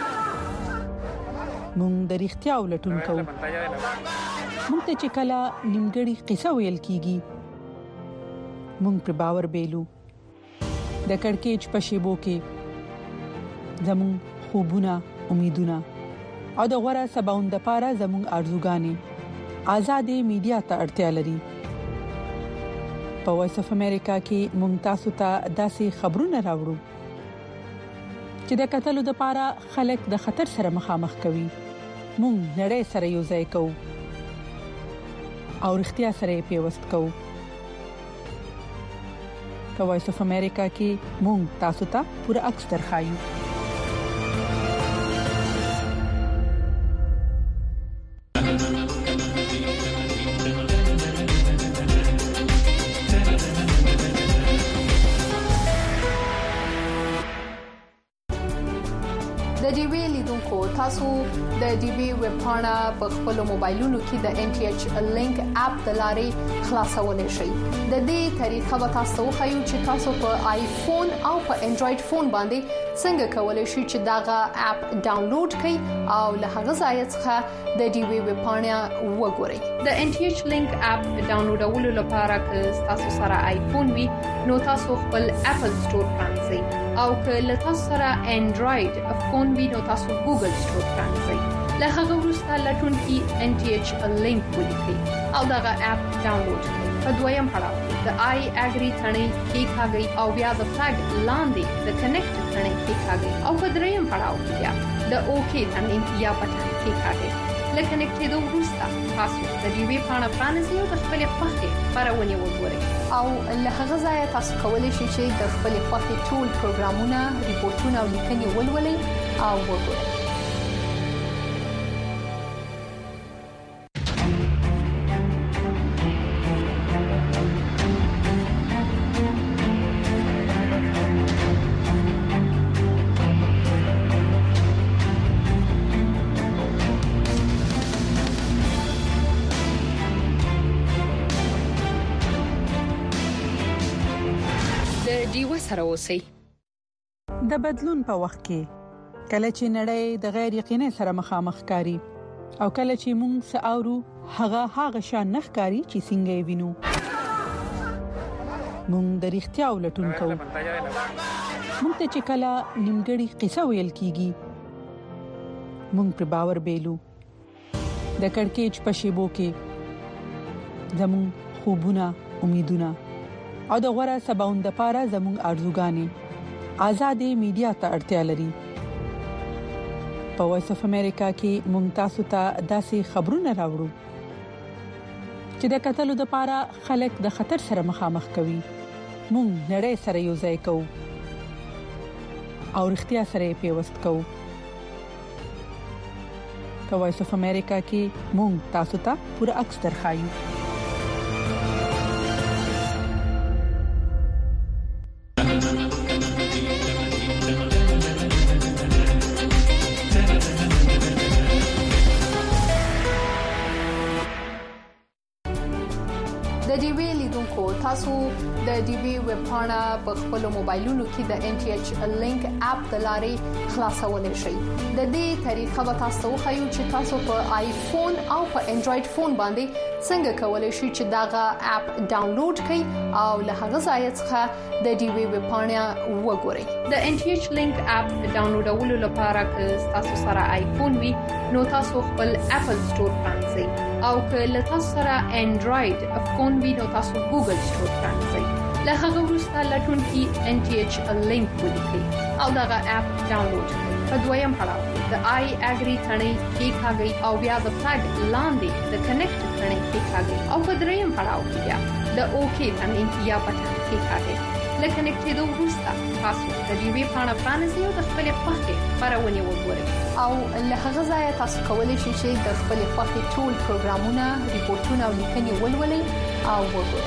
Speaker 2: موږ د اړتیا ولټون کوو موږ ته چې کله نیمګړی قصه ویل کیږي موږ پر باور بیلو د کڑکېچ په شیبو کې زمون خوبونه امیدونه او د غوړه سباوند لپاره زمون ارزوګانی آزادې میډیا ته اړتیا لري په وایس اف امریکا کې ممتاز ته داسې خبرونه راوړو چې د قتل لپاره خلک د خطر سره مخامخ کوي مونږ نړۍ سره یو ځای کوو او اړتیا سره پیوست کوو په وایس اف امریکا کې مونږ تاسو ته پوره عکس درخایو
Speaker 5: د ډي وی لیدونکو تاسو د ډي وی ویب پاڼه په خپل موبایلونو کې د ان ټي ایچ لینک اپ د لارې خلاصولای شئ د دې طریقه به تاسو خو چې تاسو په آیفون او په انډراید فون باندې څنګه کولای شئ چې داغه اپ ډاونلوډ کړئ او له هغه ځای څخه د ډي وی ویب پاڼه وګورئ د ان ټي ایچ لینک اپ ډاونلوډولو لپاره که تاسو سره آیفون وي نو تاسو خپل اپل سٹور پرانځئ او که له تاسو سره انډراید فون وي نو تاسو ګوګل سٹور پرانځئ له هغه وروسته لټون کې ان ټي ایچ لینک ولیکئ او داغه اپ ډاونلوډ کړئ په دویم پړاو د آی اګری ثنې کې ښاګي او بیا د فلګ لاندې د کنیکټ ثنې کې ښاګي او په دریم پړاو کې د اوکی ثنې یا بټن کې ښاګي لکه نکټېدو وروسته تاسو د دې وی پاڼه پرانیزئ او د خپل خوښې خبرونه وګورئ او له هغه ځای تاسو کولی شئ چې د خپل خوښې ټول پروګرامونه ریپورتونه او لیکنې ولولئ او وګورئ
Speaker 2: سره اوسئ د بدلون په وخت کې کله چې نړۍ د غیر یقیني سره مخامخ کاری او کله چې موږ ساورو هغه شان نخکاری چې څنګه وینو موږ د اړتیا ولټون کوو موږ ته چې کله نیمګړی قصه ویل کیږي موږ پر باور بیلو د کڑکېچ په شیبو کې زمون خوبونه امیدونه او د غوړه سباوند لپاره زموږ ارزوګانی آزادې میډیا ته اړتیا لري په وایس اف امریکا کې ممتاز ته داسې خبرونه راوړو چې د قتل لپاره خلک د خطر سره مخامخ کوي مونږ نړۍ سره یو ځای کوو او اړتیا سره پیوست کوو په وایس اف امریکا کې مونږ تاسو ته پوره عکس درخایو
Speaker 5: تاسو د ډي وی ویب پاڼه په خپل موبایلونو کې د ان ټي ایچ لینک اپ د لارې خلاصولای شئ د دې طریقه به تاسو خو چې تاسو په آیفون او په انډراید فون باندې څنګه کولای شئ چې داغه اپ ډاونلوډ کړئ او له هغه ځای څخه د ډي وی ویب پاڼه وګورئ د ان ټي ایچ لینک اپ ډاونلوډولو لپاره که تاسو سره آیفون وي نو تاسو خپل اپل سٹور پرانځئ او که له تاسو سره انډراید فون وي نو تاسو ګوګل سٹور پرانځئ له هغه وروسته لټون کې ان ټي ایچ لینک ولیکئ او داغه اپ ډاونلوډ کړئ په دویم پړاو د آی اګری ثنې کې ښاګي او بیا د فلګ لاندې د کنیکټ ثنې کې ښاګي او په دریم پړاو کې د اوکی ثنې یا بټن کې ښاګي لکه نکټېدو وروسته تاسو د دې وی پاڼه پرانیزئ او د خپل خوښې خبرونه وګورئ او له هغه ځای تاسو کولی شئ چې د خپل خوښې ټول پروګرامونه ریپورتونه او لیکنې ولولئ او وګورئ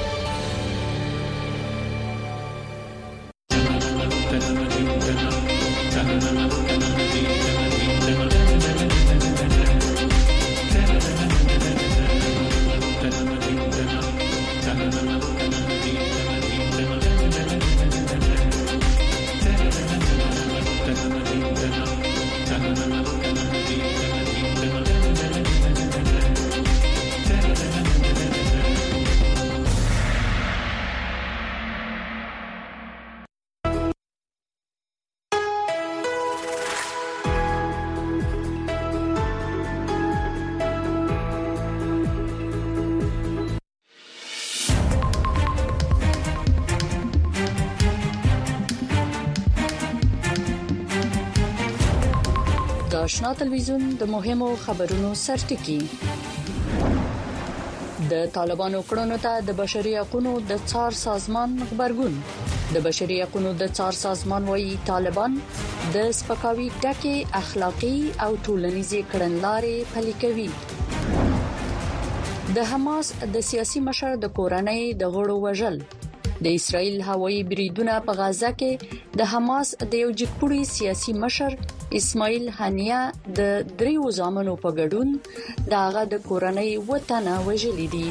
Speaker 4: آشنا تلویزیون د مهمو خبرونو سرټکی د طالبانو کړنو ته د بشري حقوقو د څار سازمان خبرګون د بشري حقوقو د څار سازمان وايي طالبان د سپکاوي ټکي اخلاقی او ټولنیزي کړنلارې پلي کوي. د حماس د سیاسي مشر د کورنۍ د غړو وژل. د اسرائیل هوایي بریدونه په غزه کې د حماس د یو جګپوړي سیاسي مشر اسماعیل هنیه د 3 ځامنو په ګډون دغه د کورنۍ وطن وژلې دي.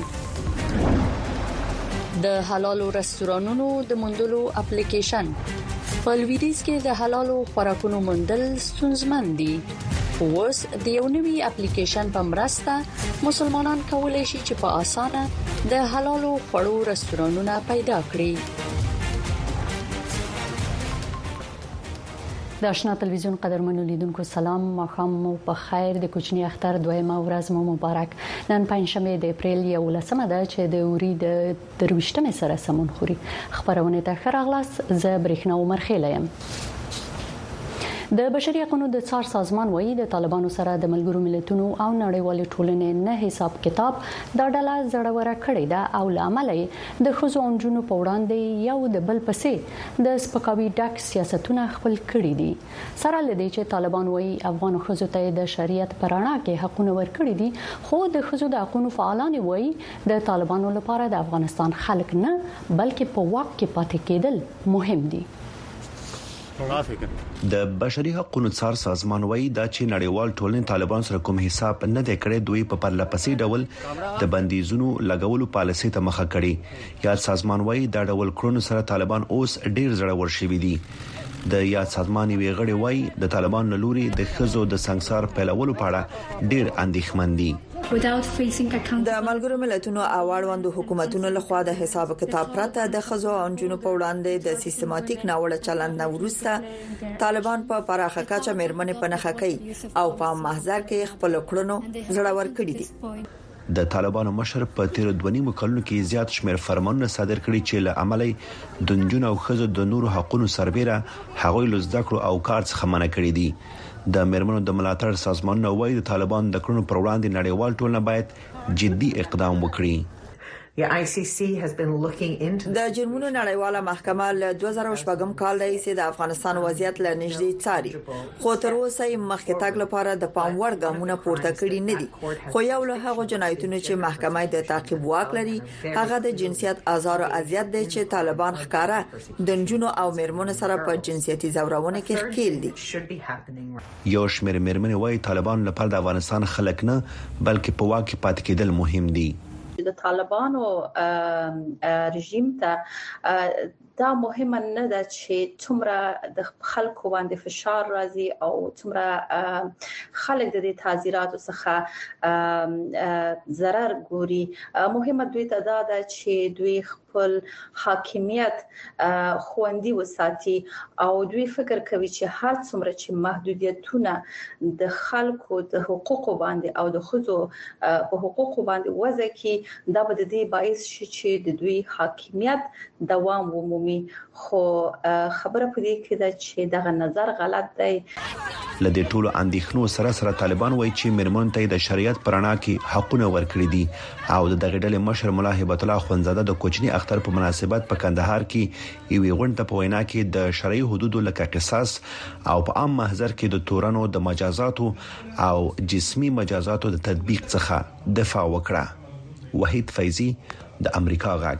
Speaker 4: د حلالو رستورانونو د موندلو اپلیکیشن په لویدیځ کې د حلالو خوراکونو موندل ستونزمن دي. اوس د یو نوي اپلیکیشن په مرسته مسلمانان کولای شي چې په اسانه د حلالو خوړو رستورانونه پیدا کړي. د آشنا تلویزیون قدرمنو لیدونکو سلام، ماښام مو په خیر. د کوچنی اختر دویمه ورځ مو مبارک. نن پنځشنبه د اپریل 11 ده چې د اوري د 23 سره سمون خوري. خبرونه ته خراغلاس ز برېښنا عمر خیله یم. د بشري حقوقو د څار سازمان وايي د طالبانو سره د ملګرو ملتونو او نړیوال ټولنې نه حساب کتاب د ډله زړوره کړې ده او لامل د خزو انجونو په وړاندې یو د بل پسې د سپکاوي ډک سیاستونه خپل کړي دي. سره لدې چې طالبان وايي افغان خزو ته د شریعت پرانا کې حقونه ورکړي دي، خو د خزو د حقوقو فعالان وايي د طالبانو لپاره د افغانستان خلک نه بلکې په واک کې پاتې کېدل مهم دي.
Speaker 6: د بشري حقوقو څار سازمان وايي دا چې نړیوال ټولنې طالبان سره کوم حساب نه دی کړی، دوی په پرلپسې ډول د بندیزونو لګولو پالیسي ته مخه کړي. یاد سازمان وايي دا ډول کړنو سره طالبان اوس ډیر زړور شوي دي. د یاد سازمان ویغړی وايي د طالبان لوري د خزو د سنگسار پیلولو په اړه ډیر اندېښمن دي.
Speaker 7: د ملګرو ملتونو او اړوندو حکومتونو لخوا د حساب کتاب پرته د خزو او انجونو په وړاندې د سیستماتیک ناوړه چلند نه وروسته طالبان په پراخه کچه مېرمنې په نخښه کوي او په محضر کې خپل کړنو زړور کړي دي.
Speaker 6: د طالبانو مشر په تیر 2 کلونو کې زیات شمېر فرمانونه صادر کړي چې له عملي د انجونو او خزو د نورو حقوقو سربېره هغوی له زده کړو او کار څخه منع کړي دي. د مېرمنو د ملاتړ سازمانونه وايي د طالبان د کړنو پر وړاندې نړیوال ټولنه باید جدي اقدام وکړي.
Speaker 7: د جرمونو نړیواله محکمه له 2014 کال راهیسې د افغانستان وضعیت له نږدې څاري، خو تر اوسه یې مخکې تګ لپاره د پام وړ ګامونه پورته کړي نه دي. خو یو له هغو جنایتونو چې محکمه د تعقیب واک لري هغه د جنسیت آزار او اذیت دی چې طالبان ښکارا د جنونو او مېرمنو سره په جنسيتي زورونه کې ښکیل دي.
Speaker 6: یو شمېر مېرمنې وايي طالبان لپاره د افغانستان خلک نه بلکې په واک کې پاتې کېدل مهم دي.
Speaker 9: د طالبانو رژیم ته دا مهمه نه ده چې څومره د خلکو باندې فشار راځي او څومره خلک د دې تعزیراتو څخه ضرر ګوري. مهمه دوی ته دا ده چې دوی خپل حاکمیت خوندي وساتي او دوی فکر کوي چې هر څومره چې محدودیتونه د خلکو د حقوقو باندې او د خزو په حقوقو باندې وضع کی دا به د دې باعث شي چې د دوی حاکمیت دوام ومومي. خو خبره پدې کې ده چې دغه نظر غلط دی.
Speaker 6: لدې ټولو اندېښنو سره طالبان وايي چې مېرمنو ته د شریعت پرانا کې حقونه ورکړي دي او د دغه ډلې مشر مولا هبت الله خونزاده د کوچنی اختر په مناسبت په کندهار کې یوې غونډه په وینا کې د شرعي حدودو لکه قصاص او په عام محضر کې د تورانو د مجازاتو او جسمي مجازاتو د تطبیق څخه دفاع وکړه. وحید فیضی د امریکا غږ.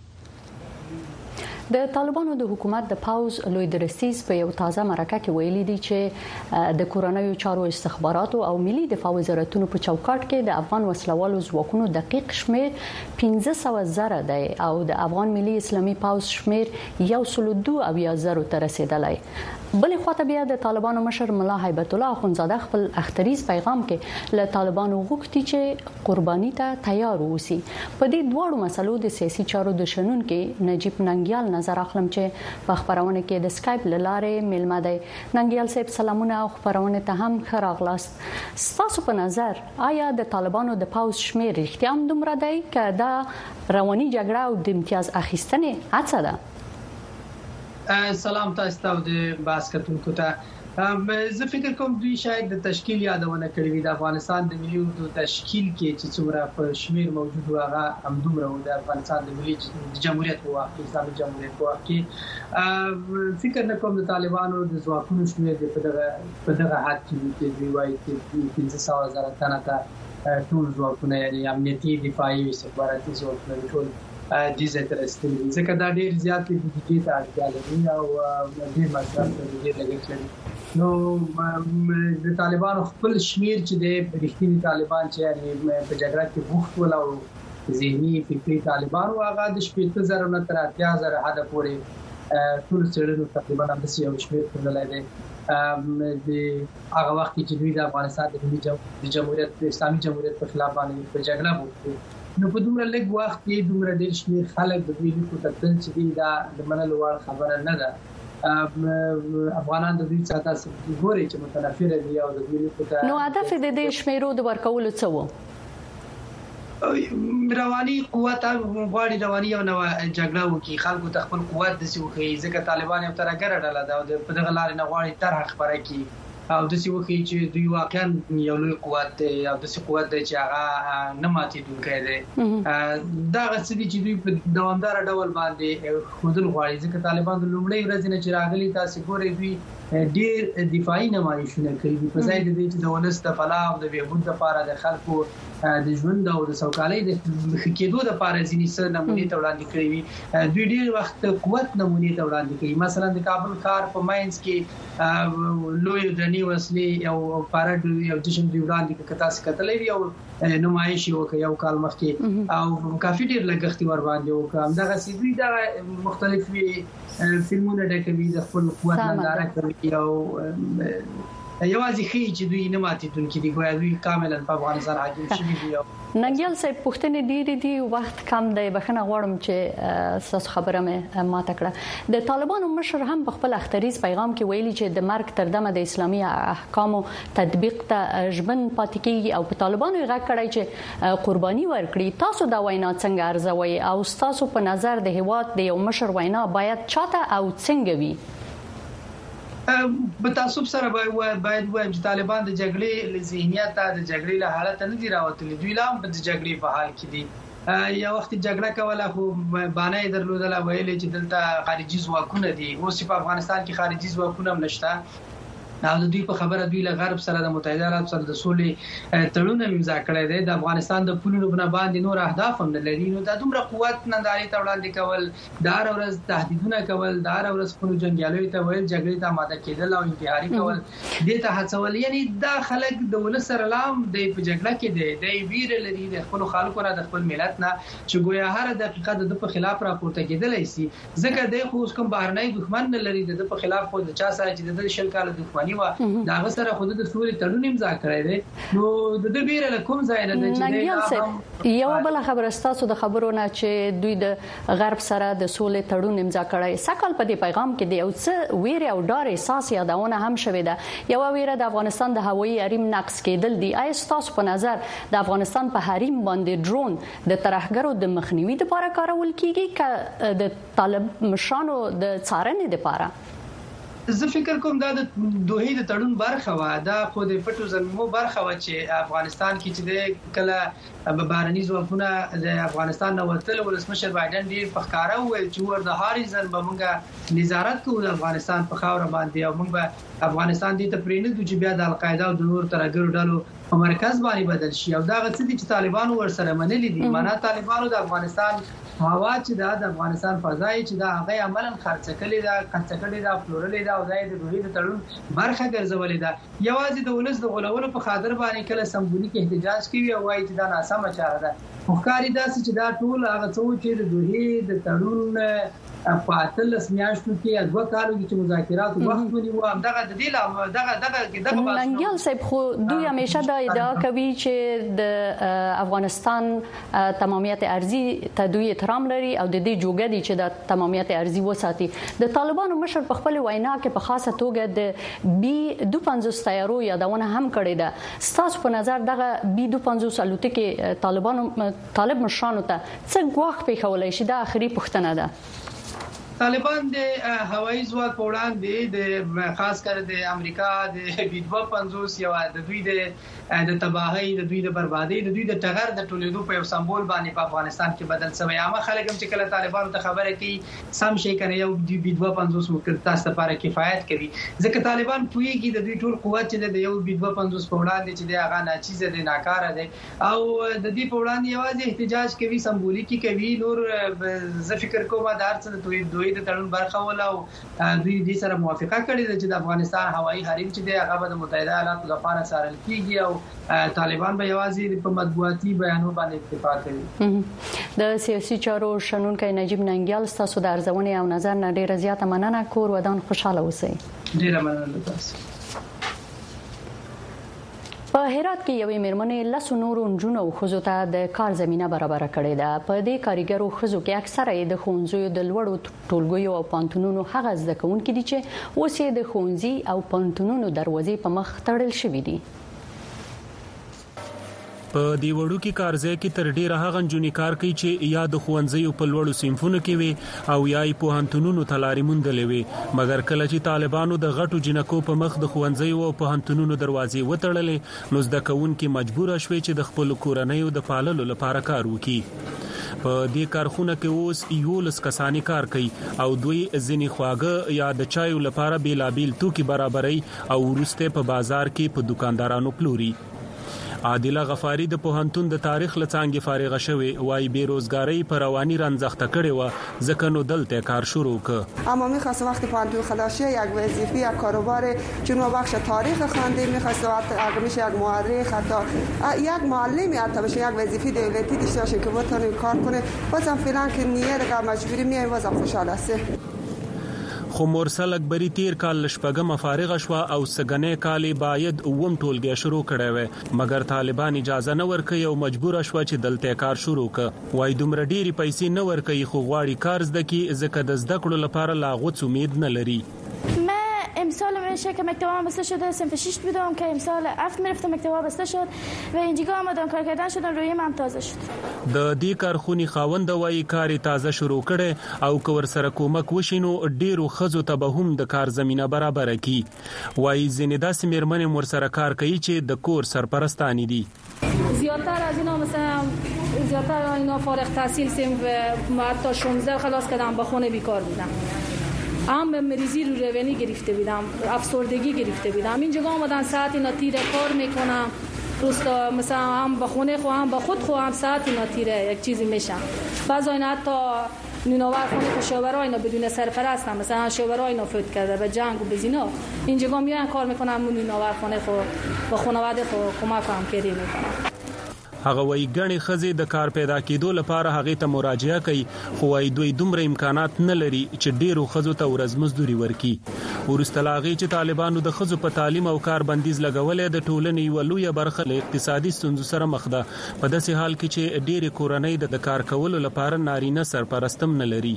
Speaker 2: د طالبانو د حکومت د پاوز لوی درسیز په یو تازه مرکه کې ویلي دي چې د کورونایي چارو استخباراتو او ملي دفاع وزارتونو په چوکاټ کې د افغان وسلوالو ځواکونو دقیق شمیر 15,000 دی او د افغان ملي اسلامي پاوز شمیر 102,000 ته رسیدلی. بل خواته بیا د طالبانو مشر مولا هیبت الله خونزاده خپل اختریز پیغام کې له طالبانو غوښتي چې قرباني ته تیار اوسي. په دې دوړو مسلو د سیاسي چارو د شنن کې نجیب ننګیال نظر اخلم چې په خبرونه کې د سکایپ لاره ملما دی. ننګیال صاحب سلامونه او خبرونه ته هم خراغلاست. تاسو په نظر آیا د طالبانو د پاوز شمیر رښتیا هم دومره دی که دا رواني جګړه او د امتیاز اخیستنې هڅه ده؟
Speaker 10: سلام تاسو ته د باسکټونکو ته زه فکر کوم دوی شاید د تشکیل یادونه کړې وي د افغانستان د ملي اردو تشکیل کې چې څومره په شمیر موجود و هغه همدومره و د افغانستان د ملي جمهوریت په وخت کې اسلامي جمهوریت په وخت کې فکر نه کوم د طالبانو د ځواکونو شمیر په دغه حد کې دوی وايي چې 15,000 تنه ته ټول ځواکونه یعنی امنیتي دفاعي استخباراتي ځواکونه ټول دې ځای ته رسېدلي ځکه دا ډېر زیات بودیجې ته اړتیا لري او ډېر مصرف ته ډېر لګښت لري نو د طالبانو خپل شمیر چې د رښتینی طالبان چې یعنی په جګړه کې بوخت ول او ذهني فکری طالبان او هغه د 15,000 نه تر 80,000 حد پورې ټول څېړنو تقریبا د یو شمیر کولای دی د هغه وخت چې دوی د افغانستان د جمهوریت اسلامي جمهوریت په خلاف باندې په جګړه بوخت نو په دومره لږ وخت کې دومره ډېر شمیر خلک د دوی په تکل چې دا د منلو وړ خبره نه ده افغانان د دوی څخه تاسو ګوري چې متنفر دي او د دوی په
Speaker 4: نو هدف د دې شمیرو د ورکولو څه وو
Speaker 10: رواني قوت غواړي رواني او نو جګړه وکي خلکو ته خپل قوت د سیوخي ځکه طالبان یو ترګر ډله ده او په دغه لارې نه غواړي طرح خبره کی او د سیوخي چې دوی واقعا یو لوی قوت دی او د سی قوت دی چې هغه نه ماتېدونکی دی دا غسدي چې دوی په دوامدار ډول باندې خودل غواړي ځکه طالبان د لومړی ورځ نه چې راغلي تاسو ګورئ دوی ډېر دفاعي نمایشونه کوي په ځای د دې چې د ولس د فلاح او د بهبود لپاره د خلکو د ژوند او د سوکالۍ د خکېدو لپاره ځینې څه نمونې ته وړاندې کړې وي دوی ډېر وخت قوت نمونې ته وړاندې کوي مثلا د کابل ښار په ماینز کې لوی درنی وسلې او پارډ یو جشن دی وړاندې کړه تاسو کتلې وی او نمایش وکړ یو کال مخکې او کافي ډېر لګښت ور باندې وکړ دغه سیدوی د مختلفي فلمونه ډکوي د خپل قوت ننداره کوي او یوازې خي چې دوی نه ماتېدونکي دي ګویا دوی کاملا په افغانستان حاکم شوي دي
Speaker 4: ننګیال صاحب پښتنې ډېری دي وخت کم دی بخنه غواړم چې تاسو خبره مې ماته کړه د طالبانو مشر هم په خپل اختریز پیغام کې ویلي چې د مرګ تر دمه د اسلامي احکامو تطبیق ته ژمن پاتې کیږي او په طالبانو یې غږ کړی چې قرباني ورکړي تاسو دا وینا څنګه ارزوي او تاسو په نظر د هیواد د یو مشر وینا باید چاته او څنګه وي
Speaker 10: په تعصب سره باید وایم چې طالبان د جګړې ذهنیت د جګړې له حالت نه دی راوتلي دوی لا هم د جګړې په حال کې دي یا وخت جګړه کوله خو باندې درلودله ویلې چې دلته خارجي ځواکونه دي اوس په افغانستان کې خارجي ځواکونه هم نشته او د دوی په خبره دوی له غرب سره د متحده عرب سره د سولې تړون امضا کړی دی د افغانستان د پولونو باندې نور اهداف هم لري نو دا دومره قوت ننداري ته وړاندې کول د هر ورځ تهدیدونه کول د هر ورځ خپل جنگیالو ته ویل جګړې ته آماده کېدل او انتحاري کول دې ته هڅول یعنی دا خلک د ولس سره لام د جګړه کې دی ویر لري د خپل خلکو را د خپل ملت نه چې ګویا هر دقیقه د په خلاف راپورته کېدلای شي ځکه د خو کوم بهرنۍ دښمن نه لري د په خلاف خو د چا سره چې د شل کال دښمنی دا غسر خود د سولې تړون امضا کړی دی نو د دې بیره کوم ځای نه
Speaker 4: چې یو بل خبره ستاسو د خبرونه چې دوی د غرب سره د سولې تړون امضا کړی سکهال په دې پیغام کې دی او څه ویره او ډار احساس یادونه هم شوې ده یو ویره د افغانستان د هوایي حریم نقص کېدل دی آیا ستاسو په نظر د افغانستان په حریم باندې ډرون د ترهګرو د مخنیوي لپاره کارول کیږي که د طالب مشرانو د څارنې لپاره
Speaker 10: زه فکر کوم دا د دوه د تړون برخه و دا خو د پټو زمو برخه و چې افغانستان کې چې کله بهرني ځواکونه د افغانستان نو وتل ولسمشر بایدن ډیر فخاره ویل چې ور د هاریزن به موږ نظارت کوو د افغانستان په خاور باندې او موږ به افغانستان دې ته پرېنه چې بیا د القاعده او د نور ترګرو ډلو په مرکز باندې بدل شي او دا غڅ دي چې طالبانو ور سره منلي دي معنا طالبانو د افغانستان هوا چې د افغانستان فضای چې دا هغه عملاً خرڅ کړي دا فلورلې دا او د دوی د تړون برخه ګرځولې ده یوازې د ولس د غولولو په خاطر باندې کله سمبولیک احتجاج کوي او وايي چې دا ناسمه چاره ده مخکاري داسې چې دا ټول هغه څه چې د دوی د تړون په اتلس میاشتو کې دوه کالو کې مذاکرات وخت ونیو دغه د دې دغه
Speaker 4: ننګیال صاحب خو دوی همیشه دا ادعا کوي چې د افغانستان تمامیت ارضي ته دوی احترام لري او د دې جوګه دي چې د تمامیت ارضي وساتي د طالبانو مشر په خپل وینا کې په خاصه توګه د بي 25 تیارو یادونه هم کړې ده ستاسو په نظر دغه بي 25 الوتکې طالب مشرانو ته څه ګواښ پیښولای شي دا اخري پوښتنه ده
Speaker 10: طالبان د هوایي ځواک په وړاندې د خاص کر د امریکا د B-52 یو د دوی د تباہي د دوی د بربادي د دوی د ټغر د ټولیدو په یو سمبول باندې په افغانستان کې بدل شوی. عامه خلک هم چې کله طالبانو ته خبره کوي سم شي کنه یو B-52 ممکن تاسو لپاره کفایت کوي ځکه طالبان پوېږي د دوی ټول قوت چې د یو B-52 په وړاندې چې د هغه ناچیزه د ناکاره دي او د دې په وړاندې یوازې احتجاج کوي سمبولیکي کوي. نور زه فکر کوم دا څه دوی د تړون برخه ولا او دوی دې سره موافقه کړې ده چې د افغانستان هوایي حریم چې د هغه د متحده ایالاتو لپاره سارل کیږي او طالبان به یوازې په مطبوعاتي بیانونو باندې اتفاق کوي.
Speaker 4: د سیاسي چارو شنونکو نجیب ننګیال تاسو د ارزونې او نظر نه ډیره زیاته مننه. کور ودان خوشاله اوسئ.
Speaker 10: ډیره مننه تاسو.
Speaker 4: په هرات کې یوې میرمنې لسو نورو نجونو او ښځو ته د کار زمینه برابره کړې ده. په دې کارګرو ښځو کې اکثره یې د ښوونځیو د لوړو ټولګیو او پوهنتونونو هغه زده کوونکي دي چې اوس یې د ښوونځي او پوهنتونونو دروازې په مخ تړل شوي دي.
Speaker 11: په دی وړو کې کارځای کې تر ډیره هغه نجونې کار کوي چې یا د ښوونځیو په لوړو صنفونو کې وي او یا یې پوهنتونونو ته لارې موندلې وي. مګر کله چې طالبانو د غټو جنکو په مخ د ښوونځیو او پوهنتونونو دروازې وتړلې نو زده کوونکي مجبور شوي چې د خپل کورنیو د پاللو لپاره کار وکړي. په دې کارخونه کې اوس 11 کسانی کار کوي او دوی ځینې خواږه یا د چایو لپاره بیلابیل توکي برابري او ورسته په بازار کې په دکاندارانو پلوري. عادله غفاری د پوهنتون د تاریخ لڅانګې فارغه شوی وای بیروزګاری پر رواني رانځخته کړي و ځکه نو دلته کار شروع ک.
Speaker 12: اما می‌خواست وقتی پوهنتون خلاص شه یک وظیفه یک کاروبار چون ما بخش تاریخ خواندیم می‌خواست اگه میشه یک مورخ حتی یک معلمی حتی بشه یک وظیفه دولتی داشته باشه که بتونه کار کنه. بازم فعلا که نیه دیگه مجبوری میای بازم خوشحال هستی.
Speaker 11: خو مرسل اکبری تیر کال شپږم فارغ شو او سګنې کال باید اوم ټولګي شروع کړي و مګر طالبان اجازه نه ورکړي او مجبور شو چې دلته کار شروع ک. وای دومره ډيري پیسې نه ورکړي خو غواړي کار زده کی ځکه د زده کړو لپاره لا غوڅ امید نه لري.
Speaker 13: امسال میشه که مکتبم بسته شده صنف 6 بودم که امسال 7 میرفتم مکتبم بسته شد و اینجا آمدم کار کردن شدم روی من تازه شد.
Speaker 11: د دې کارخونی خاوند وایي کار تازه شروع کړي او کور سره کومک وشینو ډیرو خزو ته به هم د کار زمينه برابر کی. وایي زنیدا سیمرمن مر سره کار کوي چې د کور سرپرستانی دي.
Speaker 13: زیاتر از اینا مثلا زیاتر اینا فارغ التحصیل صنف حتی 16 خلاص کردم با خونه بیکار بودم. هم مریضی رو روانی گرفته بودم افسردگی گرفته بودم. اینجا آمدن ساعتی نتیره کار میکنم روستا مثلا هم با خونه خواهم با خود خواهم ساعتی نتیره یک چیزی میشم. بعضی اینا حتی نیناور خونه که شوهرای اینا بدون سرپرست هم مثلا شوهرای اینا فوت کرده به جنگ و بزینا اینجا میان کار میکنم نیناور خونه با خانواده کمک هم کردی میکنم.
Speaker 11: هغه وای غني خزې د کار پیدا کېدو لپاره هغه ته مراجعه کوي خو وای دوی دومره امکانات نه لري چې ډیرو خزو ته ورځ مزدوري ورکي. ورستلاغي چې طالبانو د خزو په تعلیم او کار بندیز لګولې د ټولنې ولویه برخه له اقتصادي ستونزو سره مخ ده په داسې حال کې چې ډیره کورنۍ د کار کولو لپاره نارینه سرپرستم نه لري.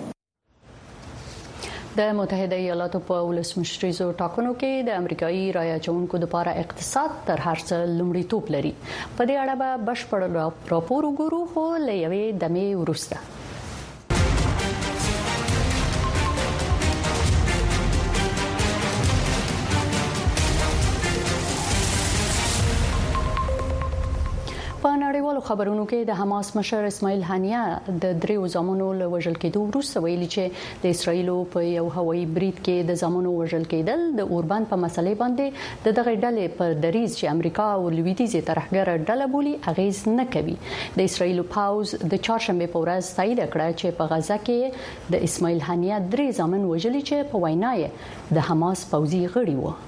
Speaker 4: د متحده ایالاتو په ولسمشریزو ټاکنو کې د امریکایي رایه چونکو لپاره اقتصاد تر هر څه لومړیتوب لري. په دې اړه به بشپړ راپور وګورو خو له یوې دمې وروسته. په نړیوالو خبرونو کې د حماس مشر اسماعیل هانیه د دریو زامنو له وژل کېدو وروسته ویلي چې د اسرایل په یو هوایي برید کې د زامنو وژل کېدل د اوربند په مسلې باندې د دغه ډلې پر دریز چې امریکا او لویدیځ ترهګر ډله بولي اغیز نه کوي. د اسرایل پاوز د چهارشنبه په ورځ تایید کړ چې په غزه کې د اسماعیل هانیه درې زامن وژلي چې په وینا یې د حماس پوځي غړي وو.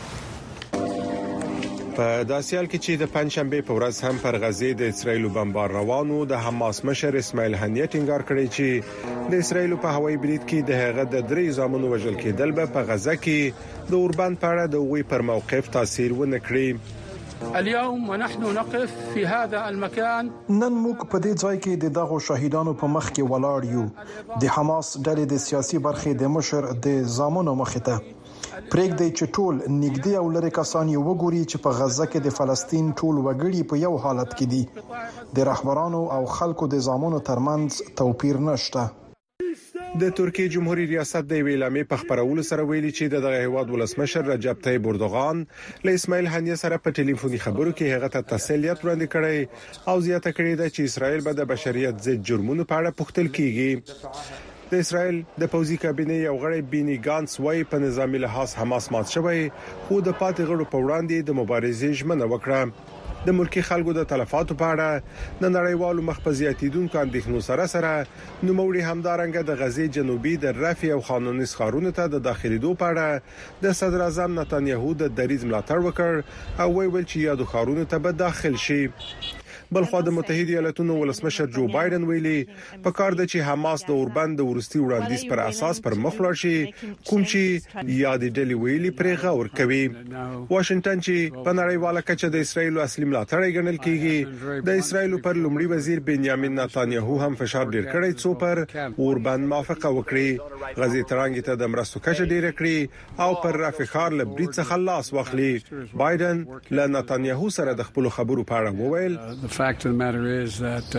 Speaker 14: په داسیال کې چې د پنځشنبه په ورځ هم پر غزه د اسرایل بمبار روانو د حماس مشر اسماعیل هانیه ټینګار کړی چې د اسرایل په هوایي برید کې د هغه د درې زامنو وژل کېدل به په غزه کې د اوربند په اړه د وی پر موقف تاثیر ونه کړی.
Speaker 15: اليوم ونحن نقف في هذا المكان
Speaker 26: نن موږ په دې ځای کې د دغه شهیدانو په مخ کې ولاړ یو د حماس ډلې د سیاسي برخې د مشر د زامنو مخ ته پرېږدي چې ټول نږدې او لري کسان یو وګوري چې په غزه کې د فلسطین ټول وګړي په یو حالت کې دي. د رهبرانو او خلکو د زامنو ترمنځ توپیر نشته.
Speaker 14: د ترکیه جمهوریت ریاست د اعلامیې په خبرولو سره ویلي چې د هیواد ولسمشر رجب طیب اردوغان له اسماعیل هنیه سره په ټلیفوني خبرو کې هغه ته تسلیت وړاندې کړي او زیاته کړې ده چې اسرائیل به د بشریت ضد جرمونو په اړه پوښتل کیږي. د اسرائیل د پوځي کابینې یو غړی بینی ګانس وايي په نظامی لحاظ حماس مات شوی خو د پاتې غړو په وړاندې د مبارزې ژمنه وکړه. د ملکی خلکو د تلفاتو په اړه د نړیوالو مخبزیاتیدونکو اندېښنو سره نوموړي همدارنګه د غزې جنوبي د رافع او خان یونس ښارونو ته د داخليدو په اړه د صدر اعظم نتانیاهو د دریځ ملاتړ وکړ او ویل چې یادو ښارونو ته به داخل شي. بلخو د متحده ایالاتونو ولسمشر جو بایدن ویلي په کار د چې حماس د اوربند د ورستي وړاندیز پر اساس پر مخ لاړ شي کوم چې یاد ډلې ویلي پرې غور کوي. واشنگټن چې په نړیواله کچه د اسرایل اصلي ملاتړی ګڼل کیږي د اسرایل پر لومړي وزیر بنیامین نتانیاهو هم فشار ډیر کړی څو پر اوربند موافقه وکړي غزې ترانګ ته د مرستو کچه ډیر کړی او پر رافع ښار له بریټ څخه لاس واخلي. بایدن له نتانیاهو سره د خپل خبرو په اړه وویل
Speaker 15: fact of the matter is that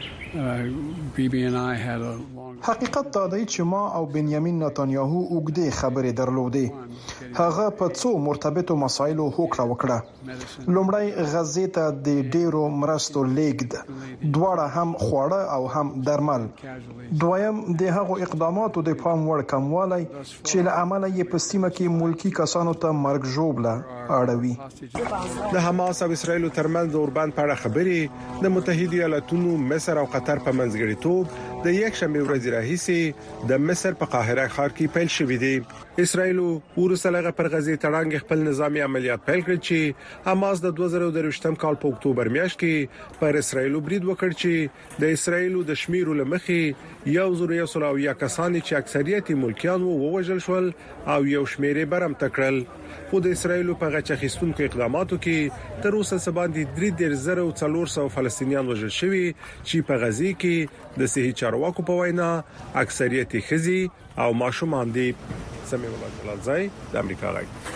Speaker 15: Bibi and I had a long
Speaker 26: حقیقت دا دی چې ما او بنیامین نتانیاهو اوږدې خبرې درلودې. هغه په څو مرتبطو مسایلو هوکړه وکړه. لومړی غزې ته د ډیرو مرستو لیږد دواړه هم خواړه او هم درمل. دویم د هغو اقداماتو د پام وړ کموالی چې له امله یې په سیمه کې ملکی کسانو ته مرګ ژوبله اړوي.
Speaker 14: د حماس او اسرایل ترمنځ د اوربند په اړه خبرې د متحده ایالاتونو مصر او قطر په منځګړیتوب د یک شنبه ورځ راهیسې د مصر په قاهره ښار کې پیل شوې دي. اسرایل ورسره پر غزې تړانګ خپل نظامی عملیات پیل کړ چې حماس د 2023 کال په اکتوبر میاشت کې پر اسرایل برید وکړ چې د اسرایل د شمیرو لمخې 1,100 کسان چې اکثریت ملکیان ووژل شول او یو شمیرې برم تکړل. خو د اسرایل په غچ اخیستونکو اقداماتو کې تر اوسه سباندې 3,400 فلسطینیان وژل شوي چې په غزې کې د صحي چارواکو په وینا اکثریت خزي او ماشومان دي. سمي الله ځای د امریکا غږ.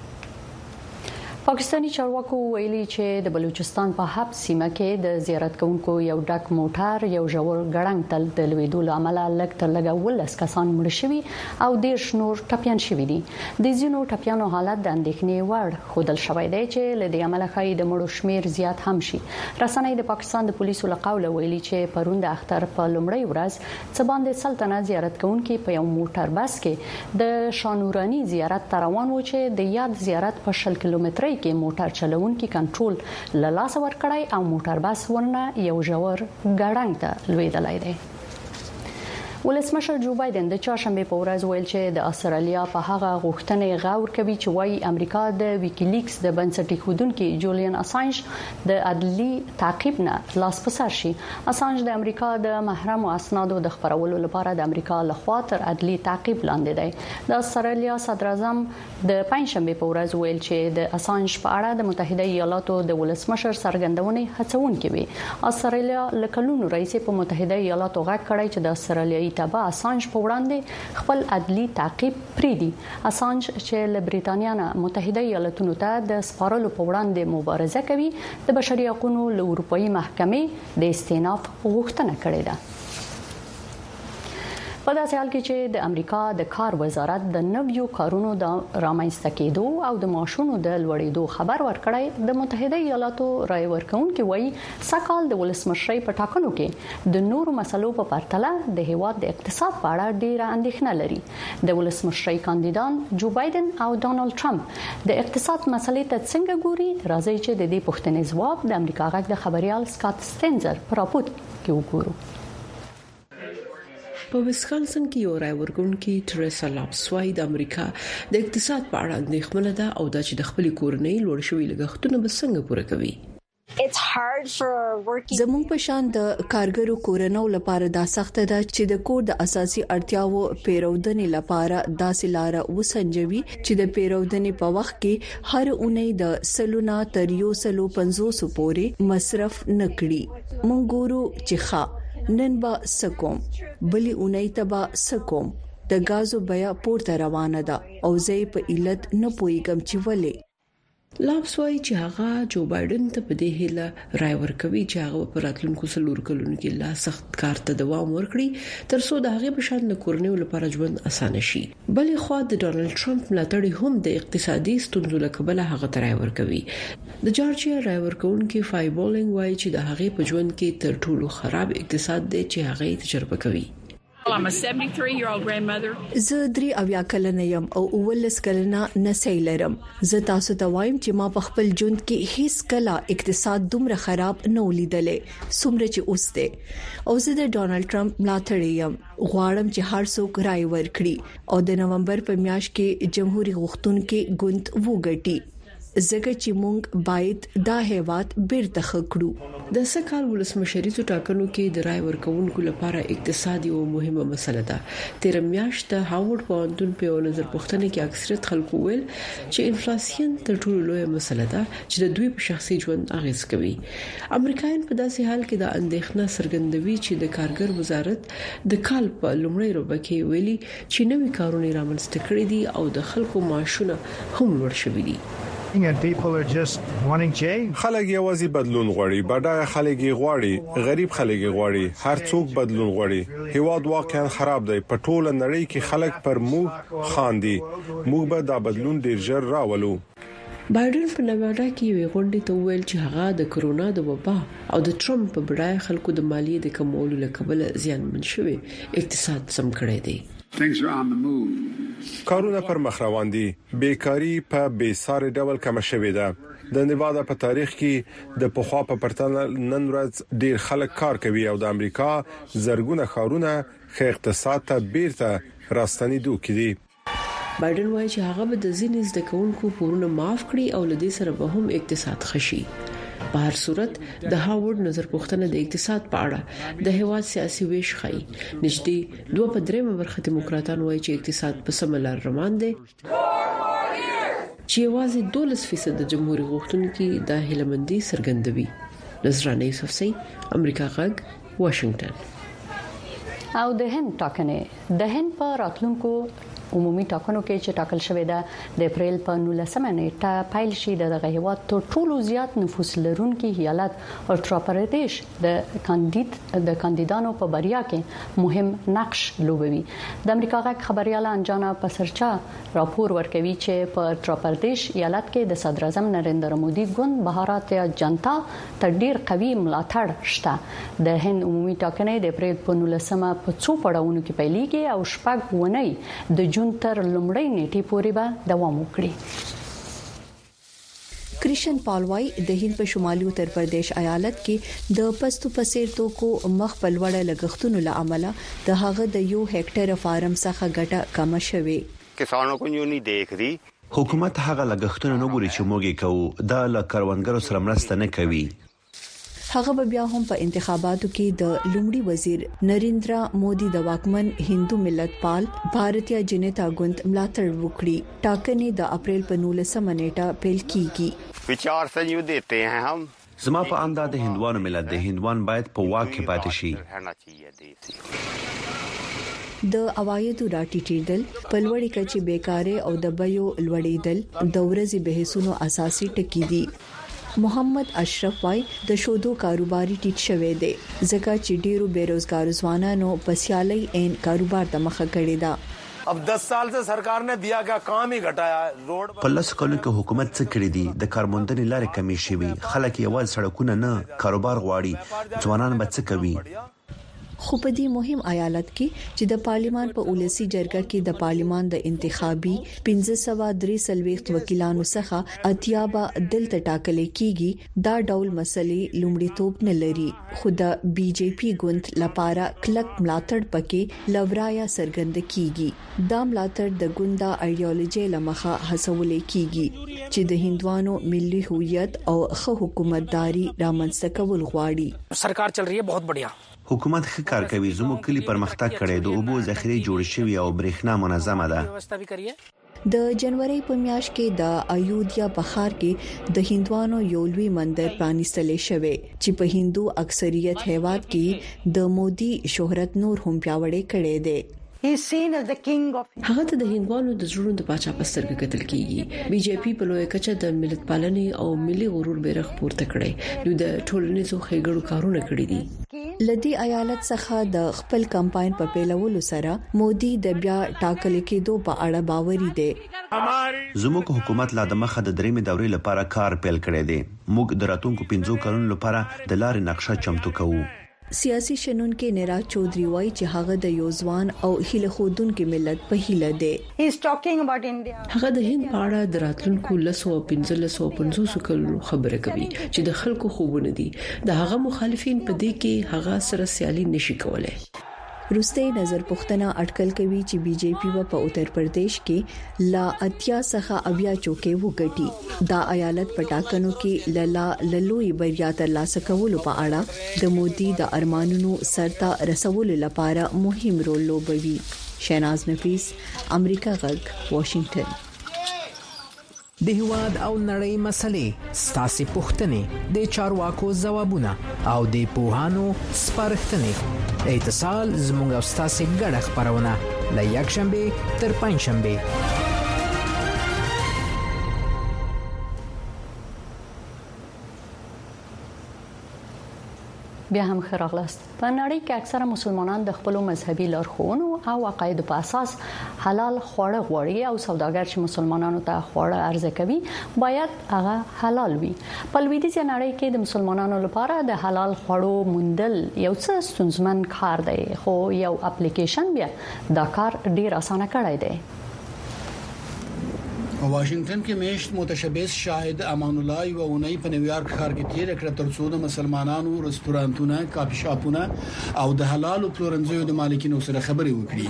Speaker 4: پاکستانی چارواکو ویلي چې د بلوچستان په حبس سیمه کې د زیارت کوونکو یو ډک موټر یو ژور غړنګ تل د لویدو عمله لګ تر لګ ولس کسان مړ شوي او ډیر شنور ټپيان شوي دي. د زینو ټپيانو حالت د اندېښنې وړ خودل شوی دی چې له دې عمله خای د مړو شمیر زیات هم شي. رسنۍ د پاکستان د پولیسو له قوله ویلي چې پرون د اختر په لومړۍ ورځ څه باندې سلطنت زیارت کوونکو په یو موټر بس کې د شانورانی زیارت روان و چې د یاد زیارت په 10 کیلومترۍ کې موټر چلوونکي کنټرول له لاس ورکړای او موټر بس ورنه یو ژور غړنګ ته لویدلای دی. ولسمشر جو بایدن د چهارشنبه په ورځ ویل چې د استرالیا په هغه غوښتنې غور کوي چې وايي امریکا د ویکیلیکس د بنسټي خودونکو جولین اسانج د عدلي تعقیب نه لاس په سر شي. اسانج د امریکا د محرم اسنادو د خبرولو لپاره د امریکا لخوا تر عدلي تعقیب لاندې دی. د استرالیا صدر اعظم د پنځشنبه په ورځ ویل چې د اسانج په اړه د متحده ایالاتو د ولسمشر څرګندونې هڅونکې وي. استرالیا لکلونو رئیس په متحده ایالاتو غږ کړی چې د استرالیایي تبع اسانج په وړاندې خپل عدلي تعقیب پریدي. اسانج چې له بریټانیا نه متحده ایالاتونو ته د سپارلو په وړاندې مبارزه کوي د بشري حقوقو له اروپאי محکمې د استئناف غوښتنه کړې ده. په داسې حال کې چې د امریکا د کار وزارت د نویو کارونو د رامنځته کېدو او د معاشونو د لوړېدو خبر ورکړی، د متحده ایالاتو رای ورکوونکي وایي سکهال د ولسمشرۍ په ټاکنو کې د نورو مسلو په پرتله د هیواد د اقتصاد په اړه ډېره اندېښنه لري. د ولسمشرۍ کاندیدان جو بایدن او ډونالد ټرمپ د اقتصاد مسلې ته څنګه ګوري؟ راځي چې د دې پوښتنې ځواب د امریکا غږ د خبريال سکاټ سټینزر په راپور کې وګورو.
Speaker 21: په ویسکانسن کې یو رای ورکوونکي ټریسا لابس وايي د امریکا د اقتصاد په اړه اندېښمنه ده او دا چې د خپل کورنۍ لوړ شوي لګښتونه به څنګه پوره کوي.
Speaker 3: زموږ په شان د کارګرو کورنۍ لپاره دا سخت ده چې د کور د اساسي اړتیاو پیرودنې لپاره داسې لار وسنجوي چې د پیرودنې په وخت کې هر اونۍ د سلونه تر 150 پورې مصرف نکړي. مونږ ګورو چې نن با سکوم بلی اونۍ تبا سکوم د غازو بیا پورته روانه ده او زه په علت نه پويګم چې ولې.
Speaker 21: لابس وايي چې هغه جو بایدن ته په دې هیله رائے ورکوي چې هغه په راتلونکو څلور کلونو کې لا سخت کار ته دوام ورکړي ترڅو د هغه په شان د کورنیو لپاره ژوند اسانه شي. بلې خو د ډونالد ټرمپ ملاتړي هم د اقتصادي ستونزو له کبله هغه ته رائے ورکوي. د جورجیا رائے ورکونکو فای بولینګ وايي چې د هغه په ژوند کې تر ټولو خراب اقتصاد دی چې هغه تجربه کوي.
Speaker 8: I'm a 73-year-old grandmother.
Speaker 3: زه 3 کلنه یم او 19 کلنه نسې لرم. زه تاسو ته وایم چې ما په خپل ژوند کې هیڅ کله اقتصاد دومره خراب نه ولیدلې څومره چې اوس دی. او زه د ډونالد ټرمپ ملاتړی یم. غواړم چې هر څوک رائے ورکړي او د نومبر په میاشت کې جمهوریت غوښتونکو ګوند وګټي. زګه چې مونږ باید دا هیواد بیرته خکړو.
Speaker 21: د سکهال ولسمشریزو ټاکنو کې د رائے ورکوونکو لپاره اقتصادي او مهمه مسله ده. تیر میاشت د هاورد پوهنتون په نظر پوښتنه کې اکثریت خلکو ویل چې انفلیسیون تر ټولو لویه مسله ده چې د دوی په شخصي ژوند اغیز کوي. امریکایان په داسې حال کې د اندېښنه څرګندوي چې د کارګر وزارت د کال په لومړۍ روبه کې ویلي چې نوي کارونه رامنځته کړي دي او د خلکو معاشونه هم لوړ شوي دي.
Speaker 14: خلک یوازې بدلون غواړي، بډای خلک غواړي، غریب خلک غواړي، هر څوک بدلون غواړي. هیواد واقعا خراب دی. په ټوله نړۍ کې خلک پر موږ خاندي. موږ به دا بدلون ډیر ژر راولو.
Speaker 21: بایدن په نوواډا کې یو غونډه ته ویل چې هغه د کرونا د وبا او د ټرمپ په بډای خلکو د مالیې د کمولو لکبل زیانمن شوی اقتصاد سم کړی دی.
Speaker 14: کارونه پر مخ روان دي. بیکاری په بیساري ډول کم شوې ده. د نیوادا په تاریخ کې د پخوا په پرتله نن ورځ ډیر خلک کار کوي او د امریکا زرګونه خارونه خ اقتصاد ته بیرته راستنیدو کړي.
Speaker 21: بایدن وايي چې هغه به د ځینې زده کوونکو پورونه معاف کړي او لدې سره به هم اقتصاد خشي. په هر صورت د هاورد نظر پوښتنه د اقتصاد په اړه د هیواد سیاسي ویش خای نږدې 2/3 برخه دیموکراتان وایي چې اقتصاد په سم لار روان دی چې یوازې 12% د جمهوریت غوښتونکو د هلمندي سرګندوي. نظرانه یوسفزئی، امریکا غږ، واشنگټن.
Speaker 4: او د هند ټاکنې د هند په راتلونکو عمومي ټاکنو کې چې ټاکل شوې ده د اپریل په 19 نیټه پیل شي د هیواد تر ټولو زیات نفوس لرونکي ایالت الټرا پردیش د کاندیدانو په بریا کې مهم نقش لوبوي. د امریکا غږ خبرياله انجانا پسرچا راپور ورکوي چې په الټرا پردیش ایالت کې د صدر اعظم نریندر مودي ګوند بهاراتیا جنتا تر ډیر قوي ملاتړ شته. د هند عمومي ټاکنې د اپریل په 19 په څو پړاوونو کې پیلېږي او شپږ ونې د جون تر لومړۍ نیټې پورې به دوام وکړي.
Speaker 3: کرشن پالوای د هند په شمالي اتر پردیش ایالت کې د پستو پسیر توکو مخ په لوړه لګښتونو لامل د هغه د 1 هکټر فارم څخه ګټه کم شوه.
Speaker 16: کسانو کو یو نه دیکھ دی.
Speaker 6: حکومت هغه لګښتونه نه ګوري چې موږ کوو، دا ل کروندګرو سره مرسته نه کوي.
Speaker 3: هغه بیا هم په انتخاباتو کې د لومړي وزیر نریندرا مودي د واکمن هندو ملت پال بھارتیا جنتا ګوند ملاتړ وکړي. ټاکنې د اپریل په 19 نیټه پیل کیږي.
Speaker 16: विचार से यूं देते हैं हम
Speaker 6: زما په اند د هندوانو ملت د هندوان باید په واک کې پاتې شي.
Speaker 3: د عوایدو راټیټېدل، په لوړې کچې بیکاری او د بیو لوړېدل د ورځې بحثونو اساسي ټکي دي. محمد اشرف وايي د شودو کاروباري ټیټ شوی دی ځکه چې ډیرو بیروزګار ځوانانو په سیالي ان کاروبار ته مخه کړې ده.
Speaker 17: अब 10 साल से सरकार ने दिया क्या काम ही घटाया. रोड
Speaker 6: په لس کلونو کې حکومت څه کړی دی؟ د کارموندنې لارې کمې شوي، خلک یوازې سړکونه نه کاروبار غواړي، ځوانان به څه کوي؟
Speaker 3: خو په دې مهم ایالت کې چې د پارلیمان په اولسي جرګه کې د پارلیمان د انتخابي 1543 وکیلانو څخه اتیابا دلته ټاکل کیږي، دا ډول مسلې لومړیتوب نه لري. خو د بي جے پی ګوند لپاره کلک ملاتړ پکې لورایا سرګند کیږي. دا ملاتړ د ګوندا ایډیالوژي لمخه هڅول کیږي چې د هندوانو ملي هویت او ښه حکومتداري رامنځته کول غواړي.
Speaker 17: सरकार चल रही है बहुत बढ़िया.
Speaker 6: حکومت ښه کار کوي، زموږ کلی پرمختګ کړي، د اوبو ذخیره جوړ شوی او برېښنا منظمه ده.
Speaker 3: د جنوري په میاشت کې د ایودھیا په ښار کې د هندوانو یو لوی مندر پرانیستل شوی چې په هندو اکثریت هیواد کې د مودي شهرت نور هم پیاوړی کړي دي.
Speaker 21: هغه ته د هندوانو د زړونو د پاچا په سترګه کتل کیږي. بي جے پی په لوی کچه د ملت پالنې او ملي غرور بیرغ پورته کړی. دوی د ټولنیزو ښېګړو کارونه کړی دي.
Speaker 3: لدی ایالت څخه د خپل کمپاین په پیلولو سره مودي د بیا ټاکل کېدو په اړه باوري دی.
Speaker 6: زموږ حکومت لا د مخه د دریمې دورې لپاره کار پیل کړی دی. موږ د راتلونکو 15 کلونو لپاره د لارې نقشه چمتو کوو.
Speaker 3: سیاسي شنونکو نراج چودري وایي چې هغه د یوزوان او هیله خودونکو ملت په هیله دی.
Speaker 21: هغه د هند په اړه د راتلونکو 1550 کلونو خبره کوي چې د خلکو خوبونه دي. د هغه مخالفین په دې کې هغه سره سیالي نشي کولای.
Speaker 3: روسي نظر پوښتنه اټکل کوي چې بي جے پی په اتر پردیش کې لا اتیا څخه اویا چوکې وګټي. دا ایالت په ټاکنو کې للوي بریا ترلاسه کولو په اړه د مودي د ارمانونو سرته رسولو لپاره مهم رول لوبوي. شیناز نفیس، امریکا غږ، واشنگټن.
Speaker 18: د هواد او نړۍ مسلې، ستاسو پوښتنې، د چارواکو ځوابونه او د پوهانو سپارښتنې. اتصال زموږ او ستاسو ګډه خبرونه ل یکشنبه تر پنځشنبه.
Speaker 4: بیا هم خراغلاست. په نړۍ کې اکثره مسلمانان د خپل مذهبي لارښوونو او عقایدو په اساس حلال خواړه غواړي او سوداګر چې مسلمانانو ته خواړه عرضه کوي باید هغه حلال وي. په لویدیځه نړۍ کې د مسلمانانو لپاره د حلال خوړو موندل یو څه ستونزمن کار دی، خو یو اپلیکیشن بیا دا کار ډیر اسانه کړی دی.
Speaker 19: واشنگټن کې میشت متشبث شاهد امان الله یو اونۍ په نیویارک ښار کې تیر کړ ترڅو د مسلمانانو رستورانتونه، کافي شاپونه او د حلال پلورنځیو د مالکینو سره خبرې وکړي.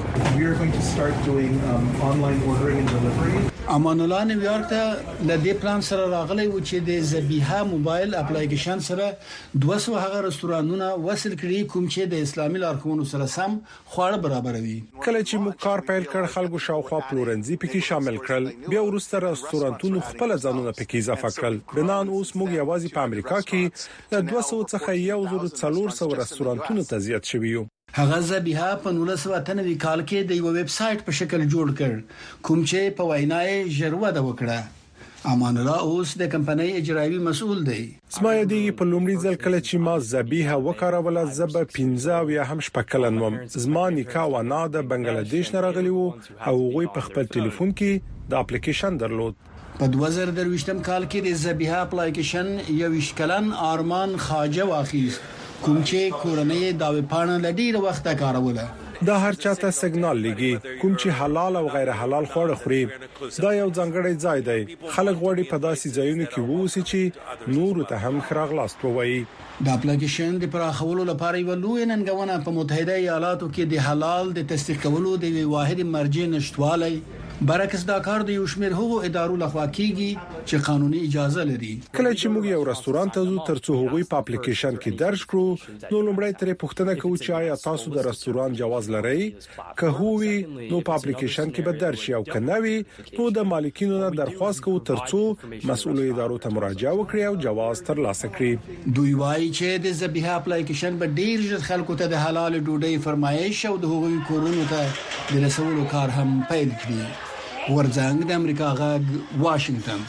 Speaker 19: امان الله نیویارک ته د دې پلان سره راغلی و چې د ذبیحه موبایل اپلیکیشن سره 200 هغه رستورانونه وصل کړي کوم چې د اسلامي لارښوونو سره سم خواړه برابروي.
Speaker 14: کله چې موږ کار پیل کړ خلکو شاوخوا پلورنځي پکې شامل کړل. بیا وروسته رستورانتونو خپل ځانونه پکې اضافه کړل. بنان اوس موږ یوازې په امریکا کې د 200 څخه 1400 رستورانتونو ته زیات شوي یو.
Speaker 19: هغه ذبیحه په 1998 کال کې د یو ویب سټ په شکل جوړ کړ کوم چې په وینای ژروه د وکړه. امان الله اوس د کمپنۍ اجرایي مسؤل دی.
Speaker 14: سمای دی په لومړي ځل کله چې ما ذبیحه وکړه زب 15 یا هم شپکلن وم. زما نکاح و نه د بنگلاديش نه راغلی وو او غوي په خپل ټلیفون کې د اپلیکیشن درلود.
Speaker 19: په 2023م کال کې د ذبیحه اپلیکیشن یو اشکلن ارمان خواجه واخیست کوم چې کورنۍ داوی پاڼه لډیر وخت کاروله.
Speaker 14: دا هر چاته سیګنال لګي کوم چې حلال او غیر حلال خواړه خوري. دا یو ځانګړی ځای دی. خلک غواړي په داسې ځایونو کې ووسي چې نور ته هم خراغلاست وایي.
Speaker 19: د اپلیکیشن د پراخولو لپاره یو لوی ننګونه په متحده ایالاتو کې د حلال د تصدیق کولو د واحد مرجع نشټوالی برعکس دا کار د یو شمېر هغو ادارو لخوا کیږي چې قانوني اجازه لري.
Speaker 14: کله چې موږ یو رستوران ته ځو ترڅو هغوی په اپلیکیشن کې درج کړو نو لومړی ترې پوښتنه کوو چې آیا تاسو د رستوران جواز لرئ. که هووي نو په اپلیکیشن کې به درج شي او که نه وي نو د مالکینو نه درخواست کوو ترڅو مسؤل ادارو ته مراجعه وکړي او جواز ترلاسه کړي.
Speaker 19: دوی وايي چې د ذبیحه اپلیکیشن به ډیر ژر خلکو ته د حلال ډوډۍ فرمایش او د هغوی کورونو ته د رسولو کار هم پیل کړي. ورځنګ د امریکا غږ واشنگټن.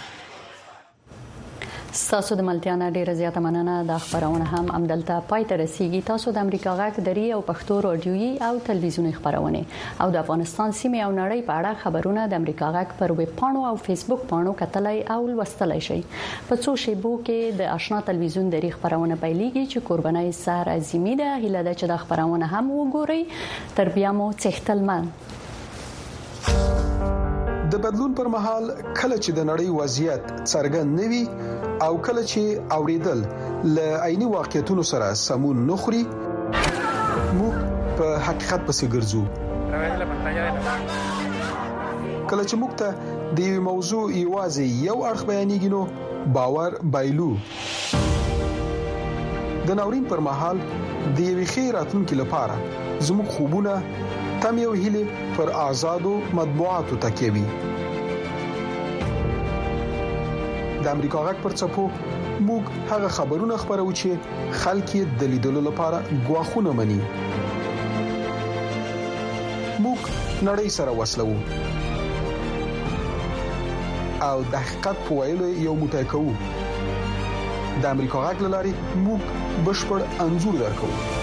Speaker 4: تاسو د ملتیا ډیره زیاته مننه. د خبرونه هم عمدلته پای ته رسیدي. تاسو د امریکا غږ دری او پښتو رادیويي او تلویزیونی خبرونه او د افغانستان سیمه او نړۍ په اړه خبرونه د امریکا غږ پر ویب پاڼو او فیسبوک پاڼو کتلای او لوستلای شئ. په څو شیبو کې د آشنا تلویزیون دری خبرونه پیلېږي چې قربانای سار عظیمی ده. هیله ده چې د خبرونه هم وګورئ. تر بیا مو څښتلمن.
Speaker 26: د بدلون پر مهال کله چې د نړۍ وضعیت څرګند نوي او کله چې اوریدل ل عیني واقعیتونو سره سمون نخري موږ په حقیقت پسې ګرځو. کله چې موږ ته د یو موضوع یوازې یو اړخ بیانېږي نو باور بایلو. د ناورین پر مهال د یوې خیراتونکو لپاره زموږ خوبونه تم یو هیله پر آزادو مطبوعاتو تکیوي. د امریکا غږ پر چپو موږ هغه خبرونه خبرو چې خلک د لیدلو لپاره غواخونه مني. موږ نړۍ سره وصلو او د حقیقت په ویلو یو موټی کوو. د امریکا غږ لاري موږ بشپړ انزور درکو.